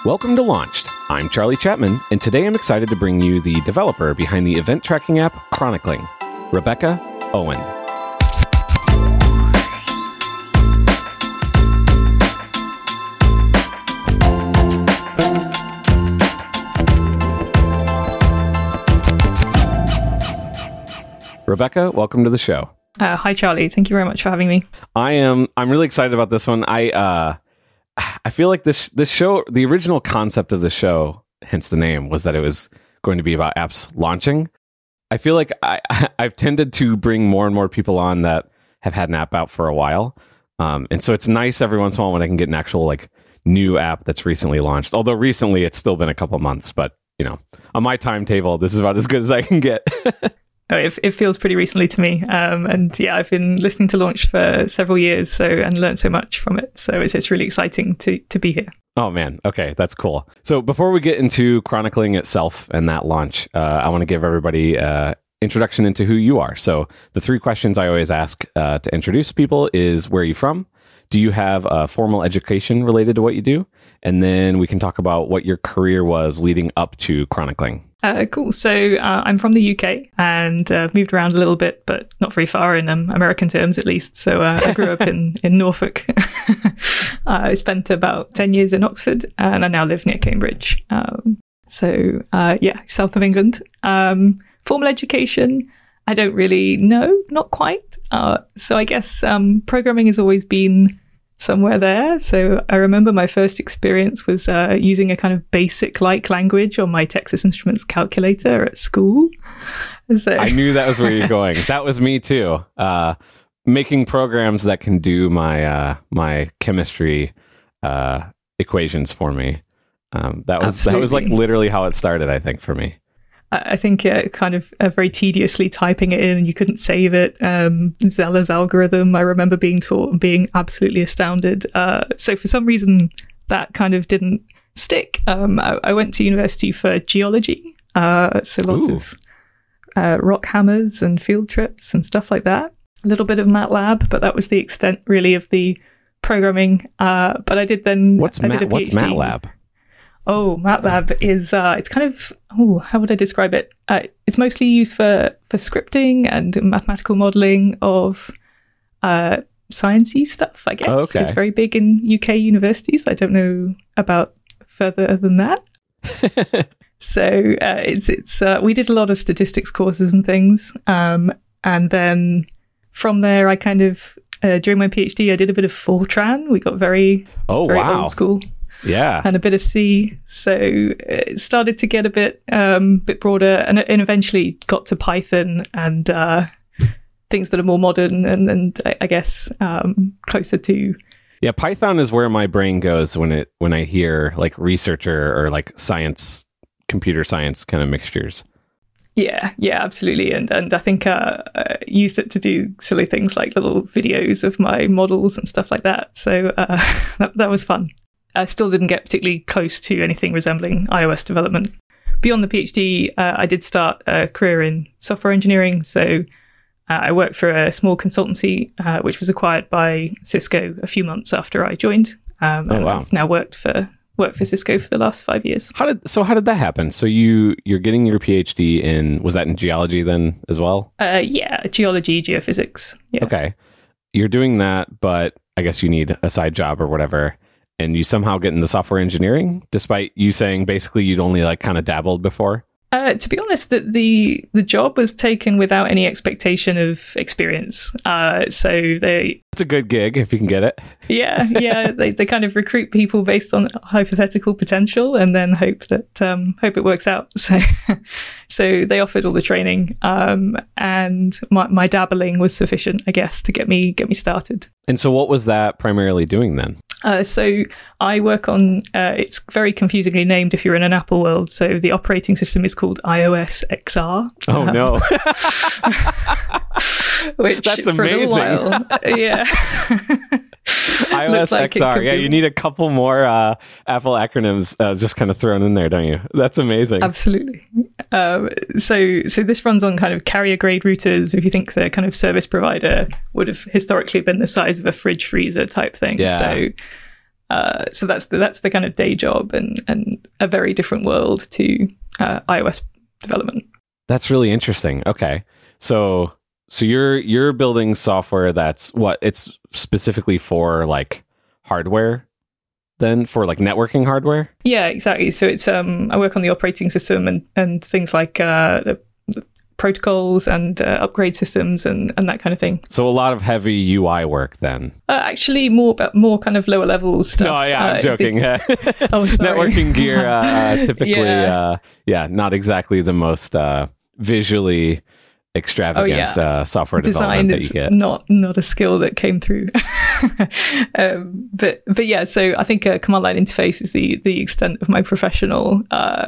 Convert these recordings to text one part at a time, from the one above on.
Welcome to Launched. I'm Charlie Chapman, and today I'm excited to bring you the developer behind the event tracking app Chronicling, Rebecca Owen. Rebecca, welcome to the show. Hi, Charlie. Thank you very much for having me. I'm really excited about this one. I feel like this show, the original concept of the show, hence the name, was that it was going to be about apps launching. I feel like I've tended to bring more and more people on that have had an app out for a while. And so it's nice every once in a while when I can get an actual like new app that's recently launched. Although recently it's still been a couple months, but you know, on my timetable, this is about as good as I can get. Oh, it feels pretty recently to me. And yeah, I've been listening to Launch for several years and learned so much from it. So it's really exciting to be here. Oh, man. Okay, that's cool. So before we get into chronicling itself and that launch, I want to give everybody an introduction into who you are. So the three questions I always ask to introduce people is, where are you from? Do you have a formal education related to what you do? And then we can talk about what your career was leading up to chronicling. Cool. So I'm from the UK and moved around a little bit, but not very far in American terms, at least. So I grew up in Norfolk. I spent about 10 years in Oxford and I now live near Cambridge. South of England. Formal education, I don't really know, not quite. So I guess programming has always been somewhere there. So I remember my first experience was using a kind of basic like language on my Texas Instruments calculator at school. So I knew that was where you're going. That was me too. Making programs that can do my my chemistry equations for me. That was like literally how it started, I think, for me. I think kind of very tediously typing it in and you couldn't save it. Zeller's algorithm, I remember being taught and being absolutely astounded. So for some reason, that kind of didn't stick. I went to university for geology, so lots of rock hammers and field trips and stuff like that. A little bit of MATLAB, but that was the extent really of the programming. But I did then... What's MATLAB? Oh, MATLAB is, it's kind of, how would I describe it? It's mostly used for scripting and mathematical modelling of sciencey stuff, I guess. Oh, okay. It's very big in UK universities. I don't know about further than that. So we did a lot of statistics courses and things. And then from there, I kind of, during my PhD, I did a bit of Fortran. We got very old school. Yeah, and a bit of C, so it started to get a bit broader, and eventually got to Python and things that are more modern and I guess closer to. Yeah, Python is where my brain goes when I hear like researcher or like science, computer science kind of mixtures. Yeah, absolutely, and I think I used it to do silly things like little videos of my models and stuff like that. So that was fun. I still didn't get particularly close to anything resembling iOS development. Beyond the PhD, I did start a career in software engineering. So I worked for a small consultancy, which was acquired by Cisco a few months after I joined. I've now worked for Cisco for the last 5 years. How did that happen? So you're getting your PhD in, was that in geology then as well? Yeah, geology, geophysics. Yeah. Okay. You're doing that, but I guess you need a side job or whatever. And you somehow get into software engineering, despite you saying basically you'd only like kind of dabbled before? To be honest, the job was taken without any expectation of experience. It's a good gig if you can get it. Yeah. They kind of recruit people based on hypothetical potential and then hope it works out. So they offered all the training, and my dabbling was sufficient, I guess, to get me started. And so, what was that primarily doing then? So I work on, it's very confusingly named if you're in an Apple world. So the operating system is called iOS XR. Oh, no. Which that's for amazing. A little while, yeah. iOS XR. Yeah, you need a couple more Apple acronyms just kind of thrown in there, don't you? That's amazing. Absolutely. So this runs on kind of carrier grade routers. If you think the kind of service provider would have historically been the size of a fridge freezer type thing. Yeah. So So that's the kind of day job, and a very different world to iOS development. That's really interesting. Okay, so you're building software that's it's specifically for like hardware, then for like networking hardware. Yeah, exactly. So it's I work on the operating system and things like the protocols and upgrade systems and that kind of thing. So a lot of heavy UI work then. Actually, more kind of lower level stuff. No, yeah, I'm joking. Oh, sorry. Networking gear typically, not exactly the most visually extravagant software development that you get. Not a skill that came through. But yeah, so I think a command line interface is the extent of my professional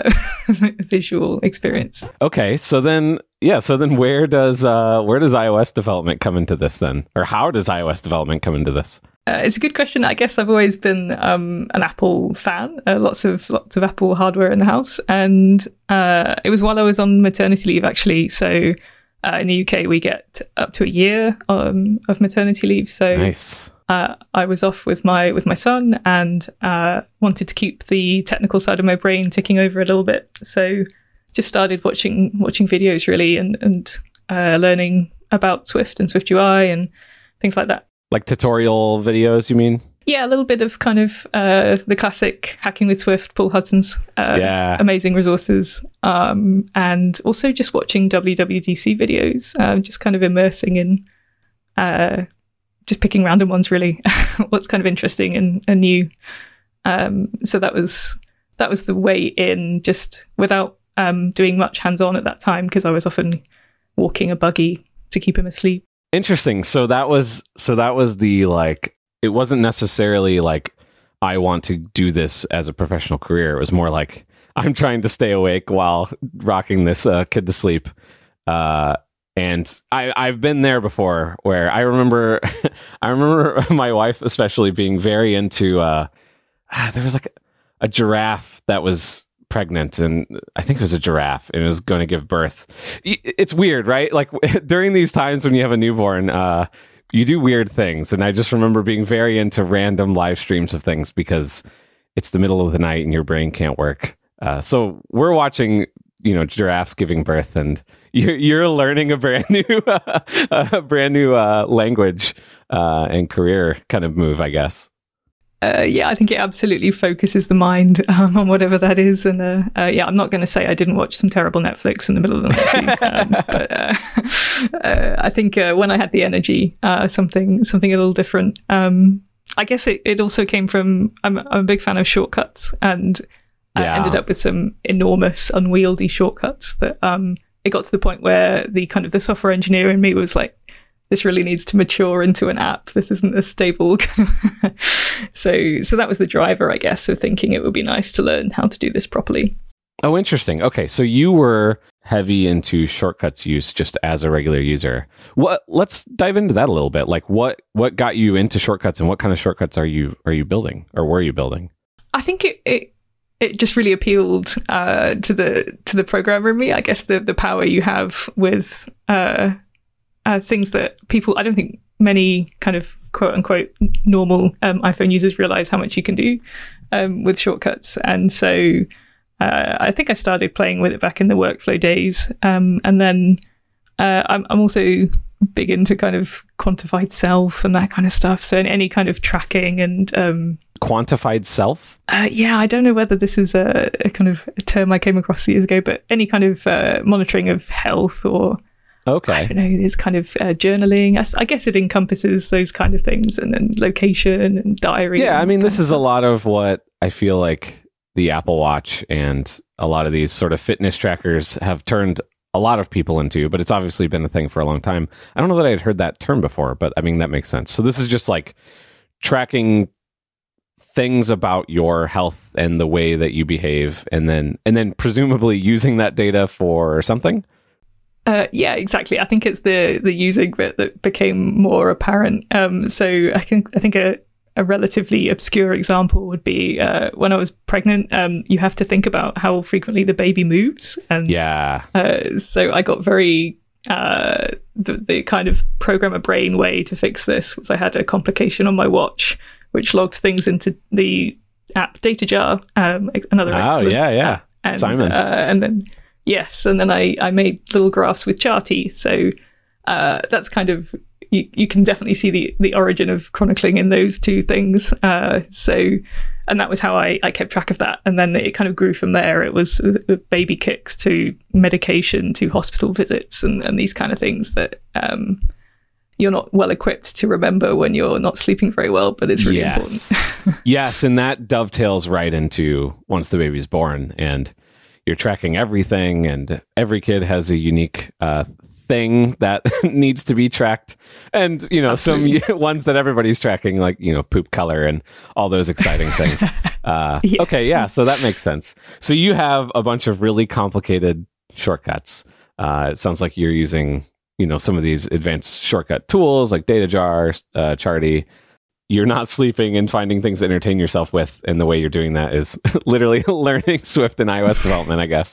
visual experience. Okay, so then where does iOS development come into this then, or how does iOS development come into this? It's a good question. I guess I've always been an Apple fan. Lots of Apple hardware in the house, and it was while I was on maternity leave actually. So. In the UK, we get up to a year of maternity leave. So nice. I was off with my son and wanted to keep the technical side of my brain ticking over a little bit. So just started watching videos really and learning about Swift and SwiftUI and things like that. Like tutorial videos, you mean? Yeah, a little bit of kind of the classic Hacking with Swift, Paul Hudson's amazing resources. And also just watching WWDC videos, just kind of immersing in just picking random ones, really, what's kind of interesting and new. So that was the way in, just without doing much hands-on at that time, because I was often walking a buggy to keep him asleep. Interesting. So that was the like, it wasn't necessarily like, I want to do this as a professional career. It was more like, I'm trying to stay awake while rocking this kid to sleep. And I've been there before where I remember my wife especially being very into, there was like a giraffe that was pregnant, and I think it was a giraffe, and it was going to give birth. It's weird, right? Like during these times when you have a newborn, you do weird things. And I just remember being very into random live streams of things because it's the middle of the night and your brain can't work. So we're watching, giraffes giving birth, and you're learning a brand new language and career kind of move, I guess. I think it absolutely focuses the mind on whatever that is. And I'm not going to say I didn't watch some terrible Netflix in the middle of the night, but I think when I had the energy, something a little different. I guess it also came from, I'm a big fan of shortcuts, and I ended up with some enormous, unwieldy shortcuts that it got to the point where the kind of the software engineer in me was like, this really needs to mature into an app. This isn't a stable. So that was the driver, I guess, of thinking it would be nice to learn how to do this properly. Oh, interesting. Okay, so you were heavy into shortcuts use just as a regular user. Let's dive into that a little bit. Like, what got you into shortcuts, and what kind of shortcuts are you building, or were you building? I think it just really appealed to the programmer in me. I guess the power you have with things that people, I don't think many kind of quote unquote normal iPhone users realize how much you can do with shortcuts. And so I think I started playing with it back in the workflow days. And then I'm also big into kind of quantified self and that kind of stuff. So any kind of tracking and quantified self? I don't know whether this is a kind of a term I came across years ago, but any kind of monitoring of health, or okay, I don't know, this kind of journaling. I guess it encompasses those kind of things, and then location and diary. Yeah, I mean, this is a lot of what I feel like the Apple Watch and a lot of these sort of fitness trackers have turned a lot of people into, but it's obviously been a thing for a long time. I don't know that I had heard that term before, but I mean, that makes sense. So this is just like tracking things about your health and the way that you behave, and then presumably using that data for something. Yeah, exactly. I think it's the using bit that became more apparent. So I think a relatively obscure example would be when I was pregnant. You have to think about how frequently the baby moves, and so I got very the kind of programmer brain way to fix this was I had a complication on my watch which logged things into the app DataJar, another excellent yeah. And, Simon. And then I made little graphs with Charty. So that's kind of, you can definitely see the origin of chronicling in those two things. And that was how I kept track of that. And then it kind of grew from there. It was baby kicks to medication to hospital visits and these kind of things that you're not well equipped to remember when you're not sleeping very well, but it's really important. Yes, and that dovetails right into once the baby's born and you're tracking everything, and every kid has a unique thing that needs to be tracked. And, Absolutely. Some ones that everybody's tracking, like, poop color and all those exciting things. Yes. Okay, yeah, so that makes sense. So you have a bunch of really complicated shortcuts. It sounds like you're using some of these advanced shortcut tools like DataJar, Charty. You're not sleeping and finding things to entertain yourself with. And the way you're doing that is literally learning Swift and iOS development, I guess.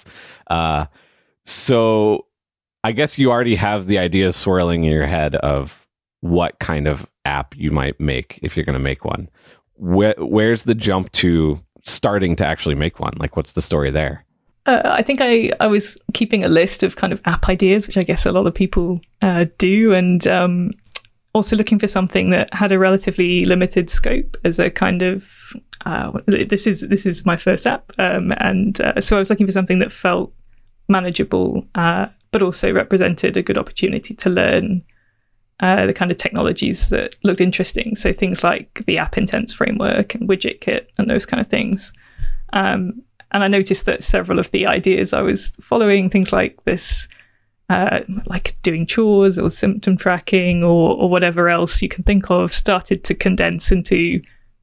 So I guess you already have the ideas swirling in your head of what kind of app you might make if you're going to make one. Where's the jump to starting to actually make one? Like, what's the story there? I think I was keeping a list of kind of app ideas, which I guess a lot of people do, and also looking for something that had a relatively limited scope as a kind of this is my first app, and so I was looking for something that felt manageable, but also represented a good opportunity to learn the kind of technologies that looked interesting. So things like the App Intents framework and WidgetKit and those kind of things. And I noticed that several of the ideas I was following, things like this, like doing chores or symptom tracking or whatever else you can think of, started to condense into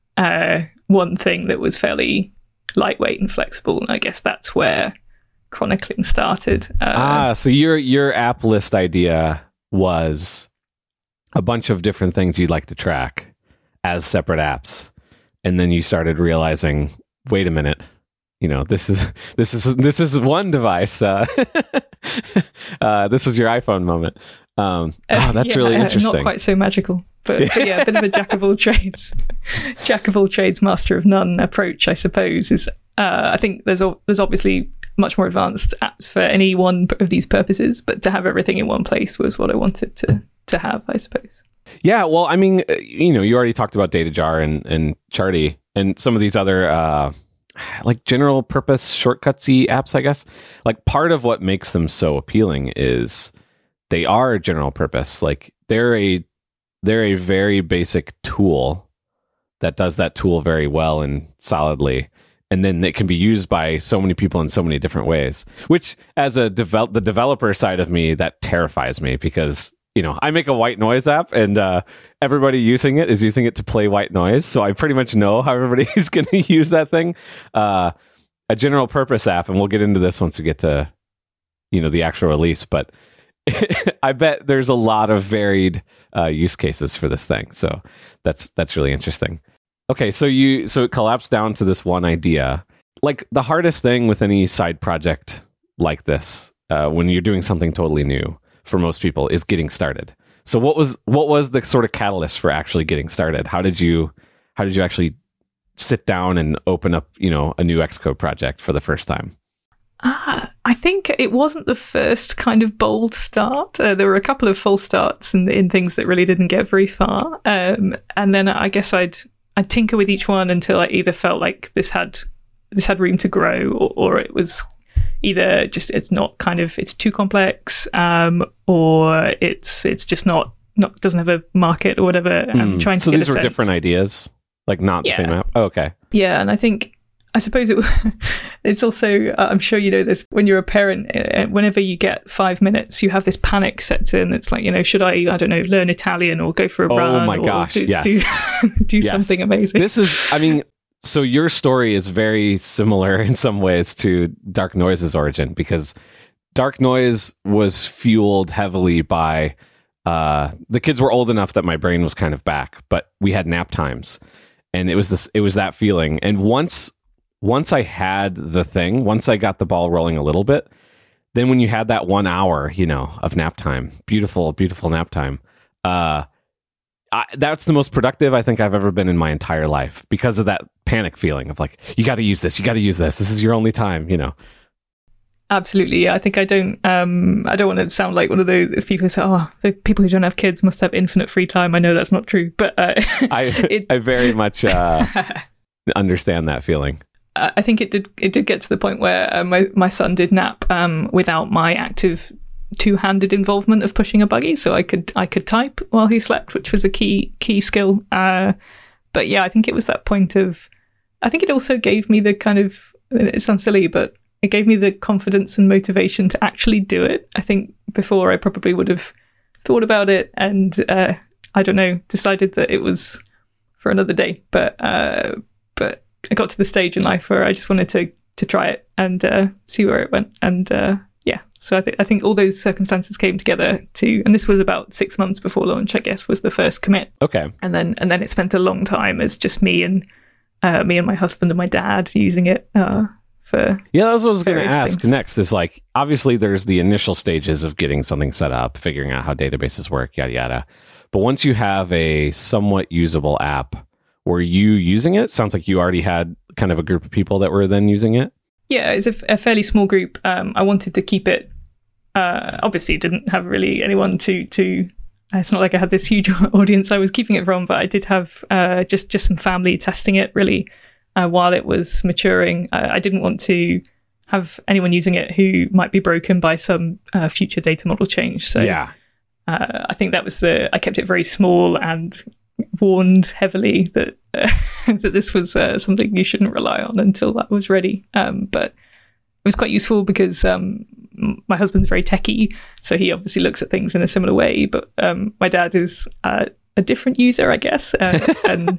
one thing that was fairly lightweight and flexible. And I guess that's where chronicling started. So your app list idea was a bunch of different things you'd like to track as separate apps. And then you started realizing, wait a minute. This is one device. This is your iPhone moment. That's really interesting. Not quite so magical, but yeah, a bit of a jack of all trades, master of none approach, I suppose. Is I think there's obviously much more advanced apps for any one of these purposes, but to have everything in one place was what I wanted to have, I suppose. Yeah, well, I mean, you already talked about DataJar and Charty and some of these other like general purpose shortcutsy apps, I guess. Like, part of what makes them so appealing is they are general purpose. Like, they're a very basic tool that does that tool very well and solidly. And then it can be used by so many people in so many different ways, which as the developer side of me, that terrifies me because, I make a white noise app and everybody using it is using it to play white noise. So I pretty much know how everybody's going to use that thing. A general purpose app, and we'll get into this once we get to, the actual release, but I bet there's a lot of varied use cases for this thing. So that's really interesting. Okay, so it collapsed down to this one idea. Like, the hardest thing with any side project like this, when you're doing something totally new for most people, is getting started. So what was the sort of catalyst for actually getting started? How did you actually sit down and open up, a new Xcode project for the first time? I think it wasn't the first kind of bold start. There were a couple of false starts in things that really didn't get very far. And then I guess I'd tinker with each one until I either felt like this had room to grow, or it was either just it's too complex, or it's just not doesn't have a market or whatever. I'm trying to. So these were different ideas, like not the same app. Oh, okay. Yeah, and I suppose it's also, I'm sure you know this, when you're a parent, whenever you get 5 minutes, you have this panic sets in. It's like, should I don't know, learn Italian or go for a run? Oh my gosh, yes. Do yes. something amazing. This is, so your story is very similar in some ways to Dark Noise's origin, because Dark Noise was fueled heavily by, the kids were old enough that my brain was kind of back, but we had nap times. And it was that feeling. And once I had the thing, once I got the ball rolling a little bit, then when you had that 1 hour, of nap time, beautiful, beautiful nap time, that's the most productive I think I've ever been in my entire life because of that panic feeling of like, you got to use this. This is your only time, Absolutely. Yeah. I think I don't want to sound like one of those people who say, oh, the people who don't have kids must have infinite free time. I know that's not true, but I very much understand that feeling. I think it did get to the point where my son did nap without my active two-handed involvement of pushing a buggy, so I could type while he slept, which was a key skill. But yeah, I think it was that point of, I think it also gave me the kind of, it sounds silly, but it gave me the confidence and motivation to actually do it. I think before I probably would have thought about it and I don't know, decided that it was for another day. But I got to the stage in life where I just wanted to try it and see where it went. And yeah, so I think all those circumstances came together and this was about 6 months before launch, I guess, was the first commit. Okay. And then it spent a long time as just me and my husband and my dad using it. That was what I was going to ask things. Next is like, obviously there's the initial stages of getting something set up, figuring out how databases work, yada, yada. But once you have a somewhat usable app, were you using it? Sounds like you already had kind of a group of people that were then using it. Yeah, it's a fairly small group. I wanted to keep it, obviously didn't have really anyone to it's not like I had this huge audience I was keeping it from, but I did have just some family testing it really. While it was maturing, I didn't want to have anyone using it who might be broken by some future data model change. So yeah. I think that was I kept it very small and warned heavily that that this was something you shouldn't rely on until that was ready. But it was quite useful because my husband's very techie, so he obviously looks at things in a similar way. But my dad is a different user, I guess, and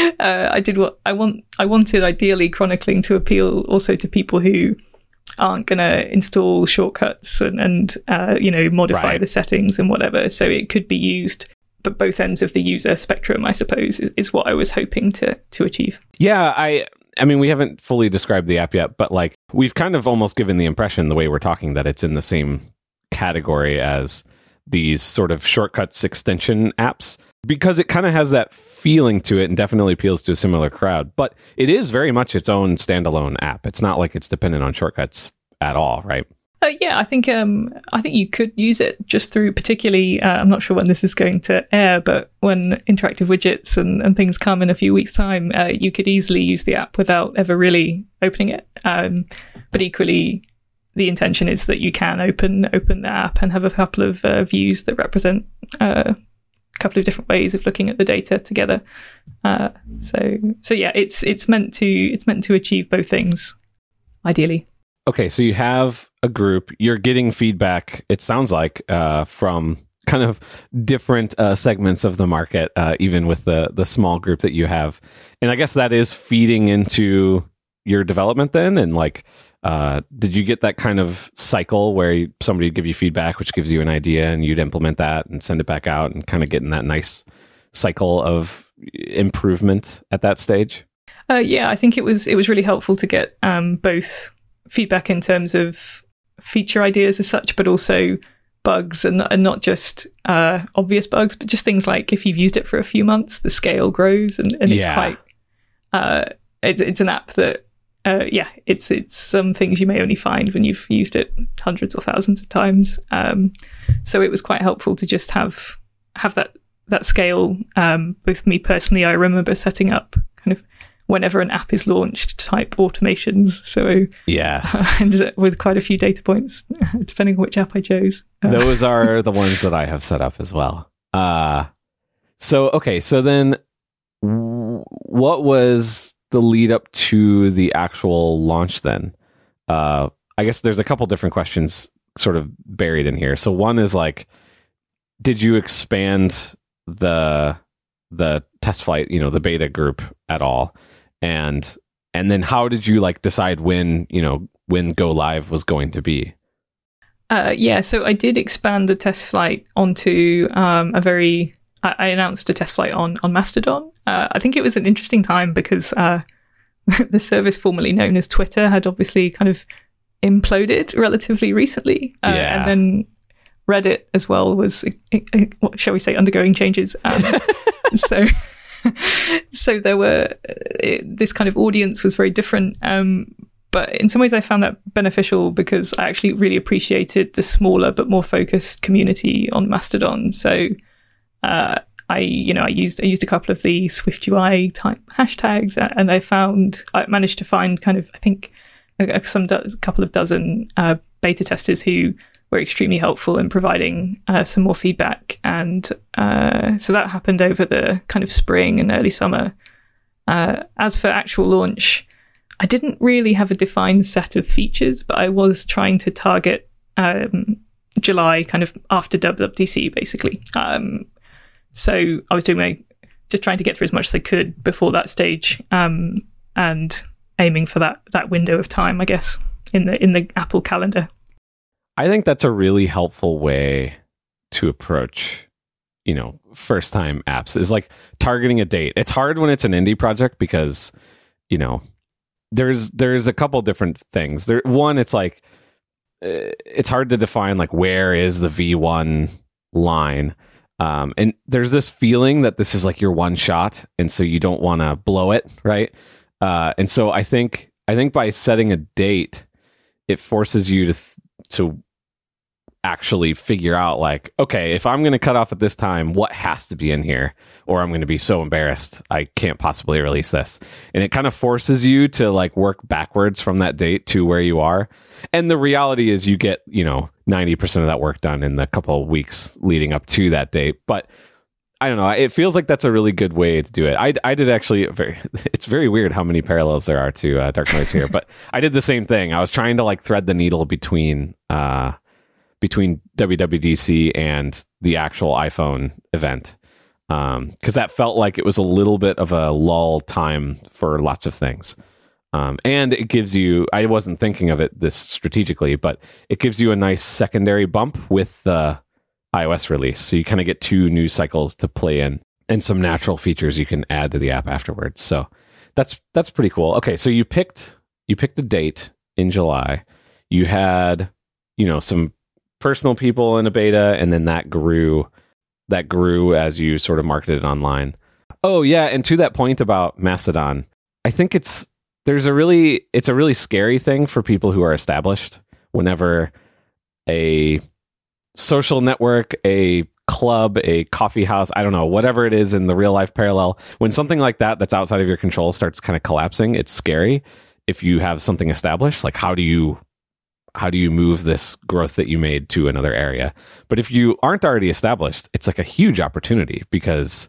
I did what I wanted, ideally chronicling to appeal also to people who aren't going to install shortcuts and modify the settings and whatever. So it could be used, but both ends of the user spectrum, I suppose, is what I was hoping to achieve. Yeah, I mean, we haven't fully described the app yet, but like we've kind of almost given the impression the way we're talking that it's in the same category as these sort of shortcuts extension apps, because it kind of has that feeling to it and definitely appeals to a similar crowd. But it is very much its own standalone app. It's not like it's dependent on shortcuts at all, right? Yeah, I think you could use it just through particularly, I'm not sure when this is going to air, but when interactive widgets and things come in a few weeks' time, you could easily use the app without ever really opening it. But equally, the intention is that you can open the app and have a couple of views that represent a couple of different ways of looking at the data together. So yeah, it's meant to achieve both things, ideally. Okay, so you have a group. You're getting feedback, it sounds like, from kind of different segments of the market, even with the small group that you have. And I guess that is feeding into your development then? And like, did you get that kind of cycle where somebody would give you feedback, which gives you an idea, and you'd implement that and send it back out and kind of get in that nice cycle of improvement at that stage? Yeah, I think it was really helpful to get both feedback in terms of feature ideas as such, but also bugs and not just obvious bugs, but just things like if you've used it for a few months, the scale grows and it's quite it's an app that it's some things you may only find when you've used it hundreds or thousands of times. So it was quite helpful to just have that scale. With me personally, I remember setting up kind of whenever an app is launched type automations. So yes, I ended up with quite a few data points, depending on which app I chose. Those are the ones that I have set up as well. So then what was the lead up to the actual launch then? I guess there's a couple different questions sort of buried in here. So one is like, did you expand the test flight, the beta group at all? And then how did you like decide when go live was going to be? So I did expand the test flight onto I announced a test flight on Mastodon. I think it was an interesting time because the service formerly known as Twitter had obviously kind of imploded relatively recently. And then Reddit as well was, what shall we say, undergoing changes. So so there were this kind of audience was very different. But in some ways, I found that beneficial because I actually really appreciated the smaller but more focused community on Mastodon. So I used a couple of the SwiftUI type hashtags, and I managed to find kind of, I think, a couple of dozen beta testers who were extremely helpful in providing some more feedback. And so that happened over the kind of spring and early summer. As for actual launch, I didn't really have a defined set of features, but I was trying to target July, kind of after WWDC, basically. So I was just trying to get through as much as I could before that stage, and aiming for that window of time, I guess, in the Apple calendar. I think that's a really helpful way to approach, first time apps, is like targeting a date. It's hard when it's an indie project because, there's a couple different things. One, it's like it's hard to define like where is the V1 line, and there's this feeling that this is like your one shot, and so you don't want to blow it, right? And so I think by setting a date, it forces you to actually figure out like, okay, if I'm going to cut off at this time, what has to be in here, or I'm going to be so embarrassed I can't possibly release this. And it kind of forces you to like work backwards from that date to where you are. And the reality is you get, 90% of that work done in the couple of weeks leading up to that date. But I don't know. It feels like that's a really good way to do it. I did actually it's very weird how many parallels there are to Dark Noise here, but I did the same thing. I was trying to like thread the needle between WWDC and the actual iPhone event, because that felt like it was a little bit of a lull time for lots of things. And it gives you, I wasn't thinking of it this strategically, but it gives you a nice secondary bump with the iOS release. So you kind of get 2 news cycles to play in and some natural features you can add to the app afterwards. So that's pretty cool. Okay, so you picked the date in July. You had, some personal people in a beta, and then that grew as you sort of marketed it online. Oh yeah, and to that point about Mastodon, I think it's a really scary thing for people who are established whenever a social network, a club, a coffee house, I don't know, whatever it is in the real life parallel, when something like that's outside of your control starts kind of collapsing, it's scary. If you have something established, like how do you move this growth that you made to another area? But if you aren't already established, it's like a huge opportunity, because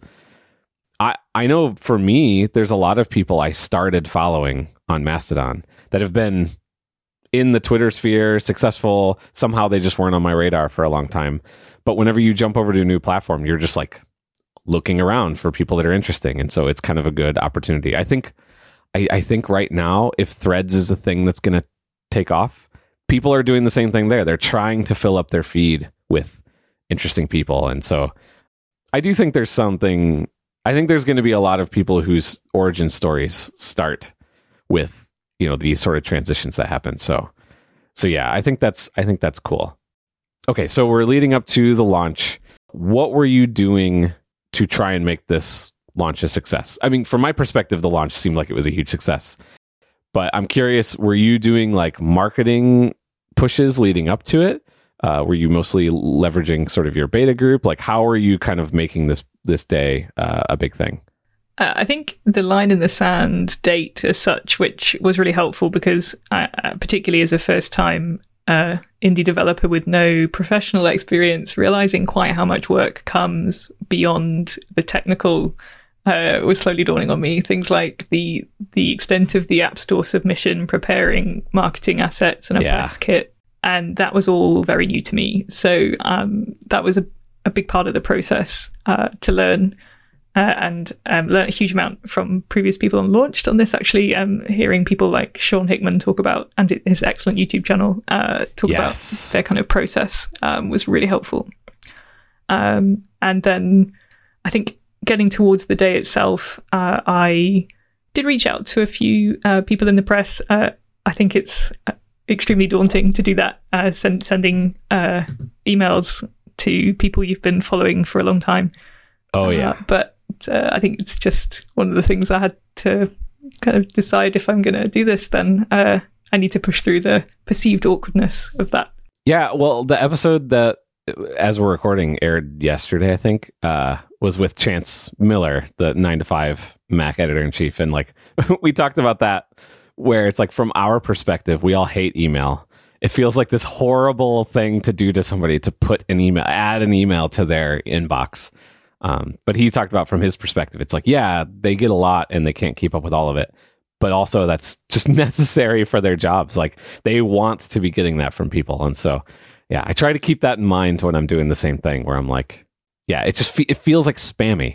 I know for me, there's a lot of people I started following on Mastodon that have been in the Twitter sphere, successful. Somehow they just weren't on my radar for a long time. But whenever you jump over to a new platform, you're just like looking around for people that are interesting. And so it's kind of a good opportunity. I think right now, if Threads is a thing that's going to take off, people are doing the same thing there. They're trying to fill up their feed with interesting people. And so I do think there's going to be a lot of people whose origin stories start with, these sort of transitions that happen. So yeah, I think that's cool. Okay. So we're leading up to the launch. What were you doing to try and make this launch a success? I mean, from my perspective, the launch seemed like it was a huge success, but I'm curious, were you doing like marketing pushes leading up to it? Were you mostly leveraging sort of your beta group? Like, how are you kind of making this day a big thing? I think the line in the sand date as such, which was really helpful because particularly as a first-time indie developer with no professional experience, realizing quite how much work comes beyond the technical was slowly dawning on me. Things like the extent of the App Store submission, preparing marketing assets and a press kit. And that was all very new to me. So that was a big part of the process to learn and learn a huge amount from previous people on Launched on this, actually. Hearing people like Sean Hickman talk about, and his excellent YouTube channel, talk about their kind of process was really helpful. And then I think getting towards the day itself, I did reach out to a few people in the press. I think it's extremely daunting to do that, sending emails to people you've been following for a long time. Oh, yeah. But I think it's just one of the things I had to kind of decide if I'm going to do this, then I need to push through the perceived awkwardness of that. Yeah, well, the episode that, as we're recording, aired yesterday, I think, was with Chance Miller, the 9to5 Mac editor-in-chief. And like, we talked about that, where it's like, from our perspective, we all hate email. It feels like this horrible thing to do to somebody, to put an email, add an email to their inbox. But he talked about from his perspective, it's like, yeah, they get a lot and they can't keep up with all of it. But also that's just necessary for their jobs. Like, they want to be getting that from people. And so, yeah, I try to keep that in mind when I'm doing the same thing, where I'm like, yeah, it just it feels like spammy.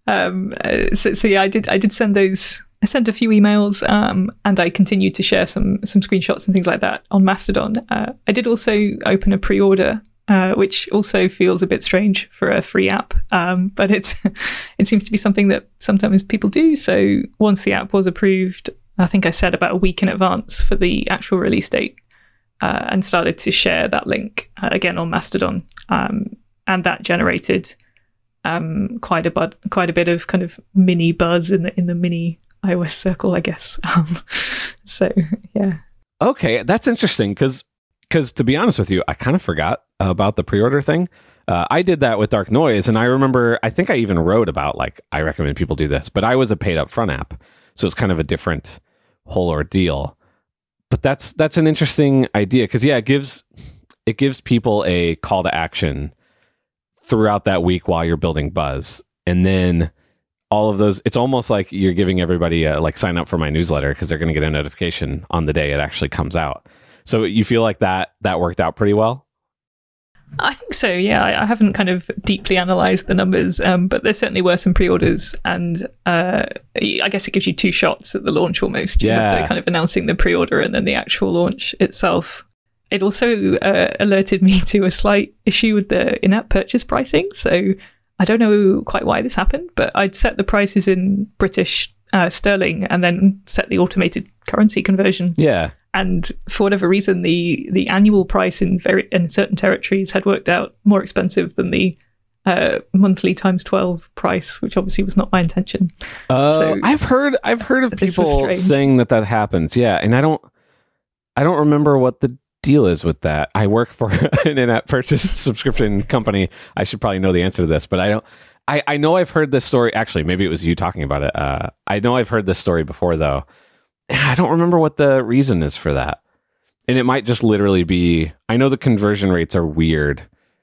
So yeah, I did send those. I sent a few emails, and I continued to share some screenshots and things like that on Mastodon. I did also open a pre-order, which also feels a bit strange for a free app, but it seems to be something that sometimes people do. So once the app was approved, I think I said about a week in advance for the actual release date, and started to share that link again on Mastodon, and that generated quite a bit of kind of mini buzz in the mini iOS circle, I guess. So yeah. Okay, that's interesting because to be honest with you, I kind of forgot about the pre-order thing. I did that with Dark Noise, and I remember, I think I even wrote about, like, I recommend people do this, but I was a paid upfront app, so it's kind of a different whole ordeal. But that's an interesting idea because, yeah, it gives people a call to action throughout that week while you're building buzz, and then all of those, it's almost like you're giving everybody like, sign up for my newsletter because they're going to get a notification on the day it actually comes out. So you feel like that worked out pretty well? I think so, yeah. I haven't kind of deeply analysed the numbers, but there certainly were some pre-orders, and I guess it gives you two shots at the launch almost. You have the kind of announcing the pre-order and then the actual launch itself. It also alerted me to a slight issue with the in-app purchase pricing. So I don't know quite why this happened, but I'd set the prices in British sterling and then set the automated currency conversion. Yeah. And for whatever reason, the annual price in certain territories had worked out more expensive than the monthly times 12 price, which obviously was not my intention. So I've heard of people saying that happens. Yeah, and I don't remember what the deal is with that. I work for an in-app purchase subscription company. I should probably know the answer to this, but I don't. I know I've heard this story. Actually, maybe it was you talking about it. I know I've heard this story before, though. I don't remember what the reason is for that. And it might just literally be, I know the conversion rates are weird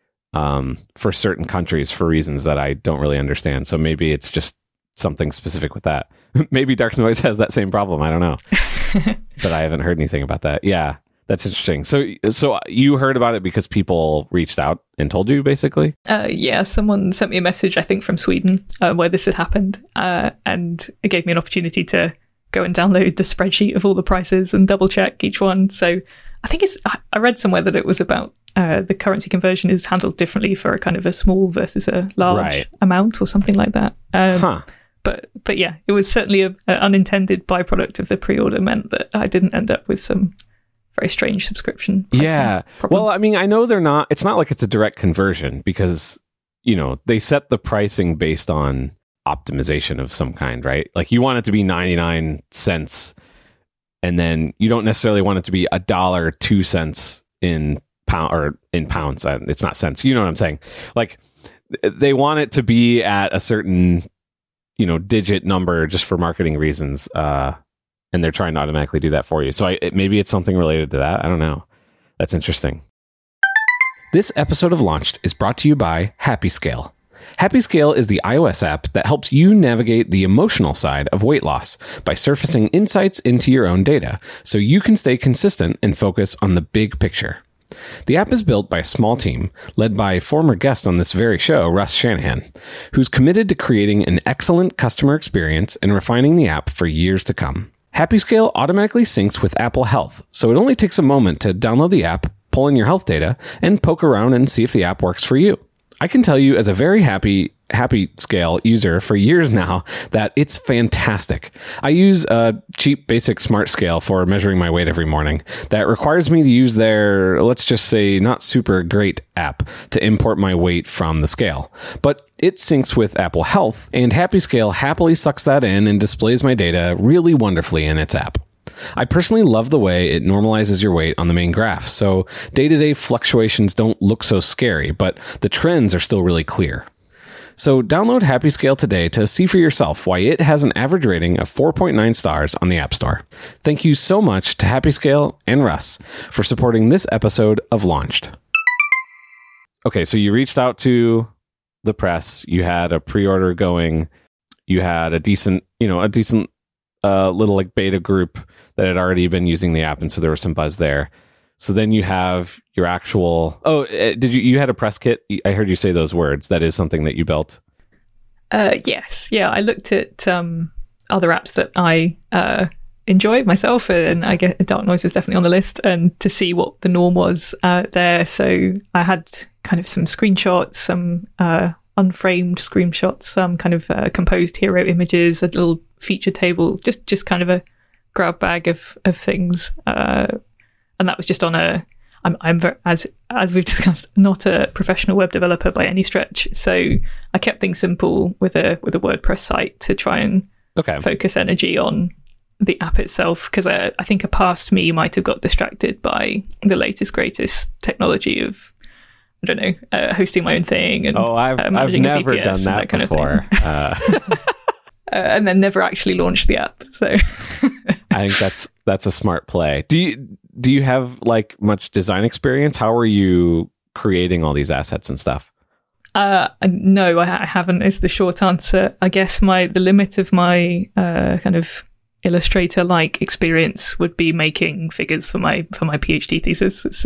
for certain countries for reasons that I don't really understand. So maybe it's just something specific with that. Maybe Dark Noise has that same problem. I don't know. But I haven't heard anything about that. Yeah, that's interesting. So you heard about it because people reached out and told you, basically? Yeah, someone sent me a message, I think from Sweden, where this had happened. And it gave me an opportunity to go and download the spreadsheet of all the prices and double check each one. So I think I read somewhere that it was about the currency conversion is handled differently for a kind of a small versus a large amount or something like that. But yeah, it was certainly an unintended byproduct of the pre-order, meant that I didn't end up with some very strange subscription problems. Well, I mean, I know it's not like it's a direct conversion because, they set the pricing based on optimization of some kind, right? Like, you want it to be 99 cents, and then you don't necessarily want it to be $1.02 in pounds. It's not cents. You know what I'm saying? Like, they want it to be at a certain, digit number just for marketing reasons. And they're trying to automatically do that for you. So maybe it's something related to that. I don't know. That's interesting. This episode of Launched is brought to you by HappyScale. HappyScale is the iOS app that helps you navigate the emotional side of weight loss by surfacing insights into your own data so you can stay consistent and focus on the big picture. The app is built by a small team led by former guest on this very show, Russ Shanahan, who's committed to creating an excellent customer experience and refining the app for years to come. HappyScale automatically syncs with Apple Health, so it only takes a moment to download the app, pull in your health data, and poke around and see if the app works for you. I can tell you as a very happy scale user for years now that it's fantastic. I use a cheap basic smart scale for measuring my weight every morning that requires me to use their, let's just say, not super great app to import my weight from the scale. But it syncs with Apple Health, and Happy Scale happily sucks that in and displays my data really wonderfully in its app. I personally love the way it normalizes your weight on the main graph, so day-to-day fluctuations don't look so scary, but the trends are still really clear. So download Happy Scale today to see for yourself why it has an average rating of 4.9 stars on the App Store. Thank you so much to Happy Scale and Russ for supporting this episode of Launched. Okay, so you reached out to the press, you had a pre-order going, you had a decent little like beta group that had already been using the app, and so there was some buzz there. So then you have your actual... you had a press kit? I heard you say those words. That is something that you built? Yes. Yeah, I looked at other apps that I enjoy myself, and I get Dark Noise was definitely on the list, and to see what the norm was there. So I had kind of some screenshots, some unframed screenshots, some kind of composed hero images, a little feature table, just kind of a grab bag of things. And that was just on I'm as we've discussed, not a professional web developer by any stretch. So I kept things simple with a WordPress site to try and focus energy on the app itself, because I think a past me might have got distracted by the latest greatest technology of, I don't know, hosting my own thing and I've never done that kind before. Of thing. And then never actually launched the app. So I think that's a smart play. Do you have like much design experience? How are you creating all these assets and stuff? No, I haven't is the short answer. I guess the limit of my kind of Illustrator-like experience would be making figures for my PhD thesis. So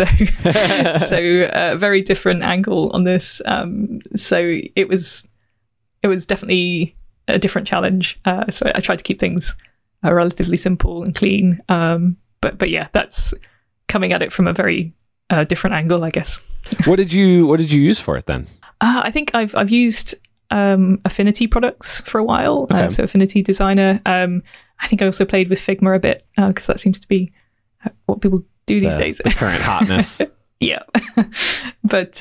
very different angle on this. So it was definitely a different challenge. So I tried to keep things relatively simple and clean. But yeah, that's coming at it from a very different angle, I guess. What did you use for it then? I think I've used Affinity products for a while. Okay. So Affinity Designer. I think I also played with Figma a bit because that seems to be what people do these days. The current hotness. Yeah. But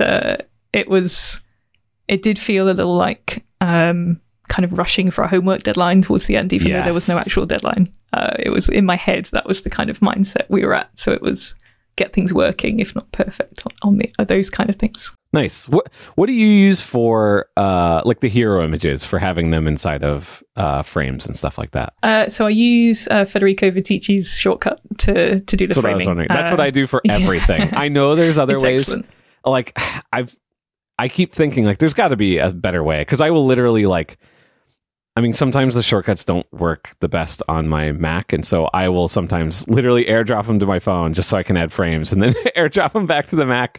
it did feel a little like kind of rushing for a homework deadline towards the end, even though there was no actual deadline. It was in my head, that was the kind of mindset we were at. So it was get things working, if not perfect, on those kind of things. Nice. What do you use for like the hero images, for having them inside of frames and stuff like that? So I use Federico Vitici's shortcut to do the That's framing. What I was wondering. That's what I do for everything. I know there's other ways. Excellent. Like I keep thinking like there's got to be a better way, because I will literally sometimes the shortcuts don't work the best on my Mac, and so I will sometimes literally airdrop them to my phone just so I can add frames, and then airdrop them back to the Mac.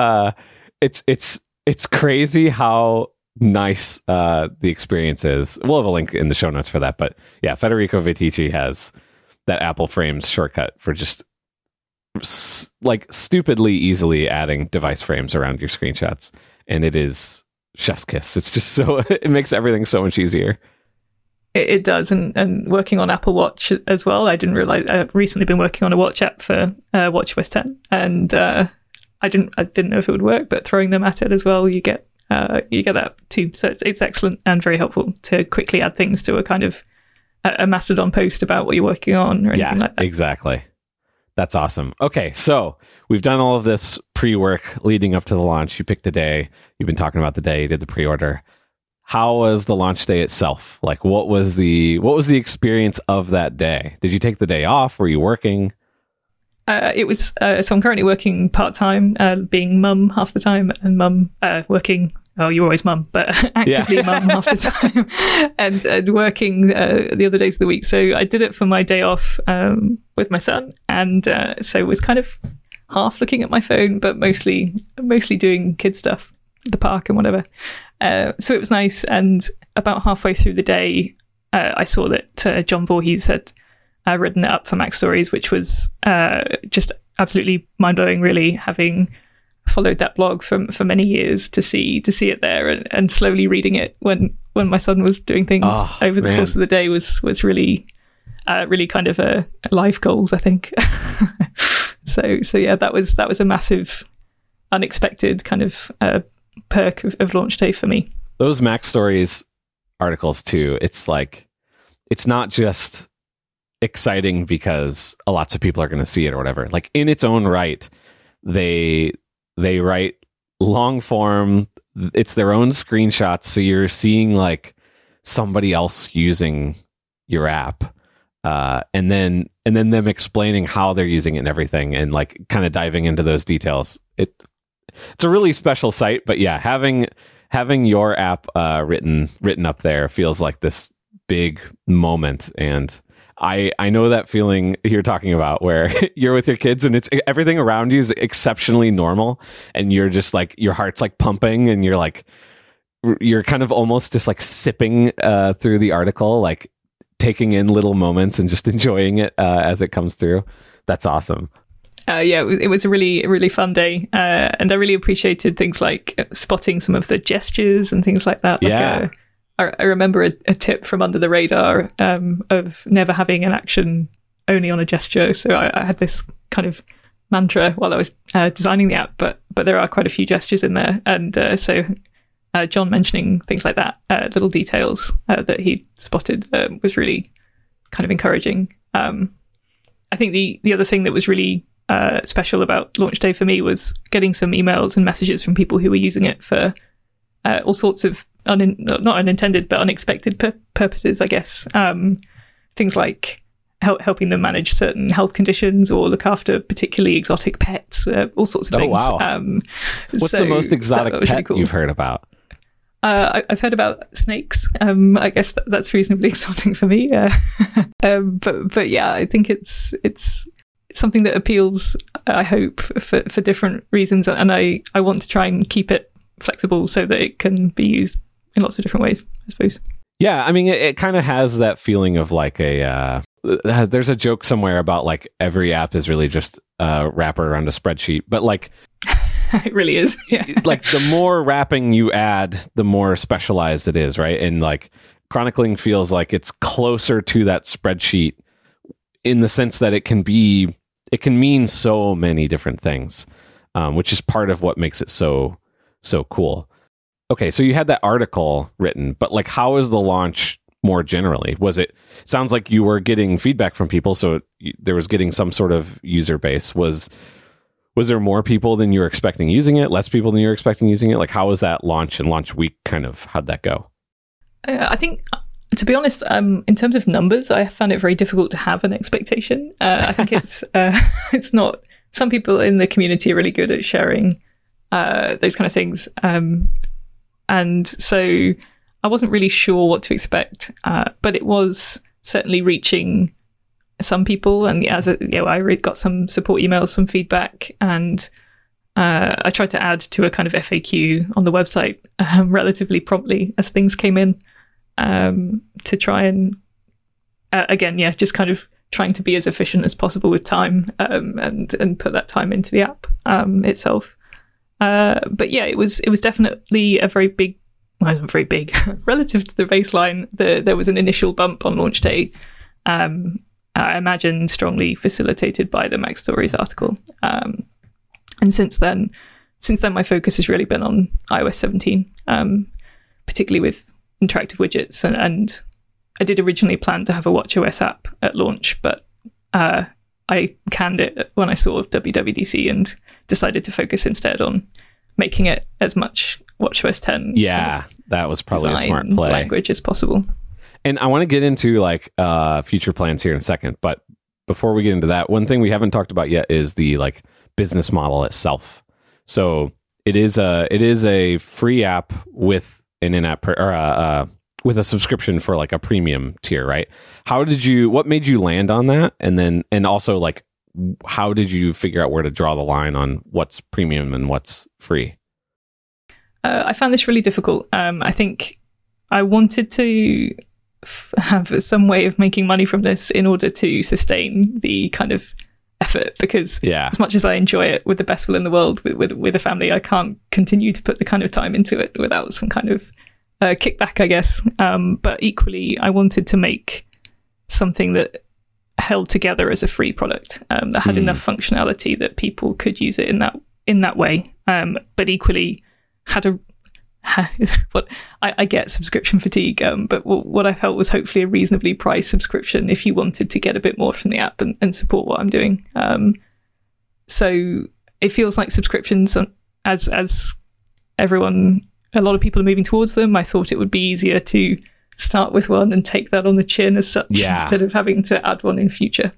It's crazy how nice the experience is. We'll have a link in the show notes for that, but yeah, Federico Vitici has that Apple Frames shortcut for just like stupidly easily adding device frames around your screenshots, and it is chef's kiss. It's just it makes everything so much easier. It does, and working on Apple Watch as well. I didn't realize I've recently been working on a watch app for WatchOS 10, and I didn't know if it would work, but throwing them at it as well, you get that too. So it's excellent and very helpful to quickly add things to a kind of a Mastodon post about what you're working on or anything like that. Exactly. That's awesome. Okay, so we've done all of this pre-work leading up to the launch. You picked a day. You've been talking about the day. You did the pre-order. How was the launch day itself? Like, what was the experience of that day? Did you take the day off? Were you working? It was so I'm currently working part-time, being mum half the time, and mum working. Oh, you're always mum, but actively mum half the time, and working the other days of the week. So I did it for my day off with my son, and so it was kind of half looking at my phone, but mostly doing kid stuff, the park and whatever. So it was nice, and about halfway through the day, I saw that John Voorhees had written it up for Mac Stories, which was just absolutely mind-blowing, really, having followed that blog for many years to see it there, and slowly reading it when my son was doing things over the course of the day was really really kind of a life goals, I think. so yeah, that was a massive unexpected kind of perk of launch day for me. Those MacStories articles too, it's like, it's not just exciting because lots of people are going to see it or whatever. Like, in its own right, they write long form. It's their own screenshots, so you're seeing like somebody else using your app, and then them explaining how they're using it and everything, and like kind of diving into those details. It's a really special site. But yeah, having your app written up there feels like this big moment. And I know that feeling you're talking about, where you're with your kids and it's everything around you is exceptionally normal, and you're just like, your heart's like pumping, and you're kind of almost just like sipping through the article, like taking in little moments and just enjoying it as it comes through. That's awesome. Yeah, it was a really, really fun day. And I really appreciated things like spotting some of the gestures and things like that. Like, yeah. I remember a tip from Under the Radar of never having an action only on a gesture. So I had this kind of mantra while I was designing the app, but there are quite a few gestures in there. And so John mentioning things like that, little details that he spotted was really kind of encouraging. I think the other thing that was really special about launch day for me was getting some emails and messages from people who were using it for all sorts of not unintended but unexpected purposes, I guess. Things like helping them manage certain health conditions or look after particularly exotic pets, all sorts of things. Oh, wow. What's the most exotic pet really cool. You've heard about? I've heard about snakes. I guess that's reasonably exotic for me. But yeah, I think it's something that appeals, I hope, for different reasons. And I want to try and keep it flexible so that it can be used in lots of different ways, I suppose. Yeah, I mean, it kind of has that feeling of like there's a joke somewhere about like every app is really just a wrapper around a spreadsheet, but like it really is. Yeah. Like, the more wrapping you add, the more specialized it is, right? And like chronicling feels like it's closer to that spreadsheet in the sense that it can mean so many different things, which is part of what makes it so cool. Okay, so you had that article written, but like, how was the launch more generally? Sounds like you were getting feedback from people, so there was getting some sort of user base. Was there more people than you were expecting using it? Less people than you were expecting using it? Like, how was that launch and launch week how'd that go? I think, to be honest, in terms of numbers, I found it very difficult to have an expectation. I think it's not. Some people in the community are really good at sharing those kind of things. And so I wasn't really sure what to expect, but it was certainly reaching some people. And I got some support emails, some feedback, and I tried to add to a kind of FAQ on the website relatively promptly as things came in, to try and, just kind of trying to be as efficient as possible with time, and put that time into the app itself. But yeah, it was definitely a very big, relative to the baseline. There was an initial bump on launch day. I imagine strongly facilitated by the MacStories article. And since then my focus has really been on iOS 17, particularly with interactive widgets. And I did originally plan to have a watchOS app at launch, but I canned it when I saw WWDC and decided to focus instead on making it as much watchOS 10 that was probably a smart play language as possible. And I want to get into like future plans here in a second, but before we get into that, one thing we haven't talked about yet is the like business model itself. So it is a free app with an in-app with a subscription for like a premium tier, right? What made you land on that? And also like, how did you figure out where to draw the line on what's premium and what's free? I found this really difficult. I think I wanted to have some way of making money from this in order to sustain the kind of effort, because as much as I enjoy it with the best will in the world with a family, I can't continue to put the kind of time into it without some kind of kickback, I guess. But equally, I wanted to make something that held together as a free product, that had enough functionality that people could use it in that way, but equally had a what I get subscription fatigue, but what I felt was hopefully a reasonably priced subscription if you wanted to get a bit more from the app and support what I'm doing. So it feels like subscriptions, as a lot of people are moving towards them. I thought it would be easier to start with one and take that on the chin as such, instead of having to add one in future.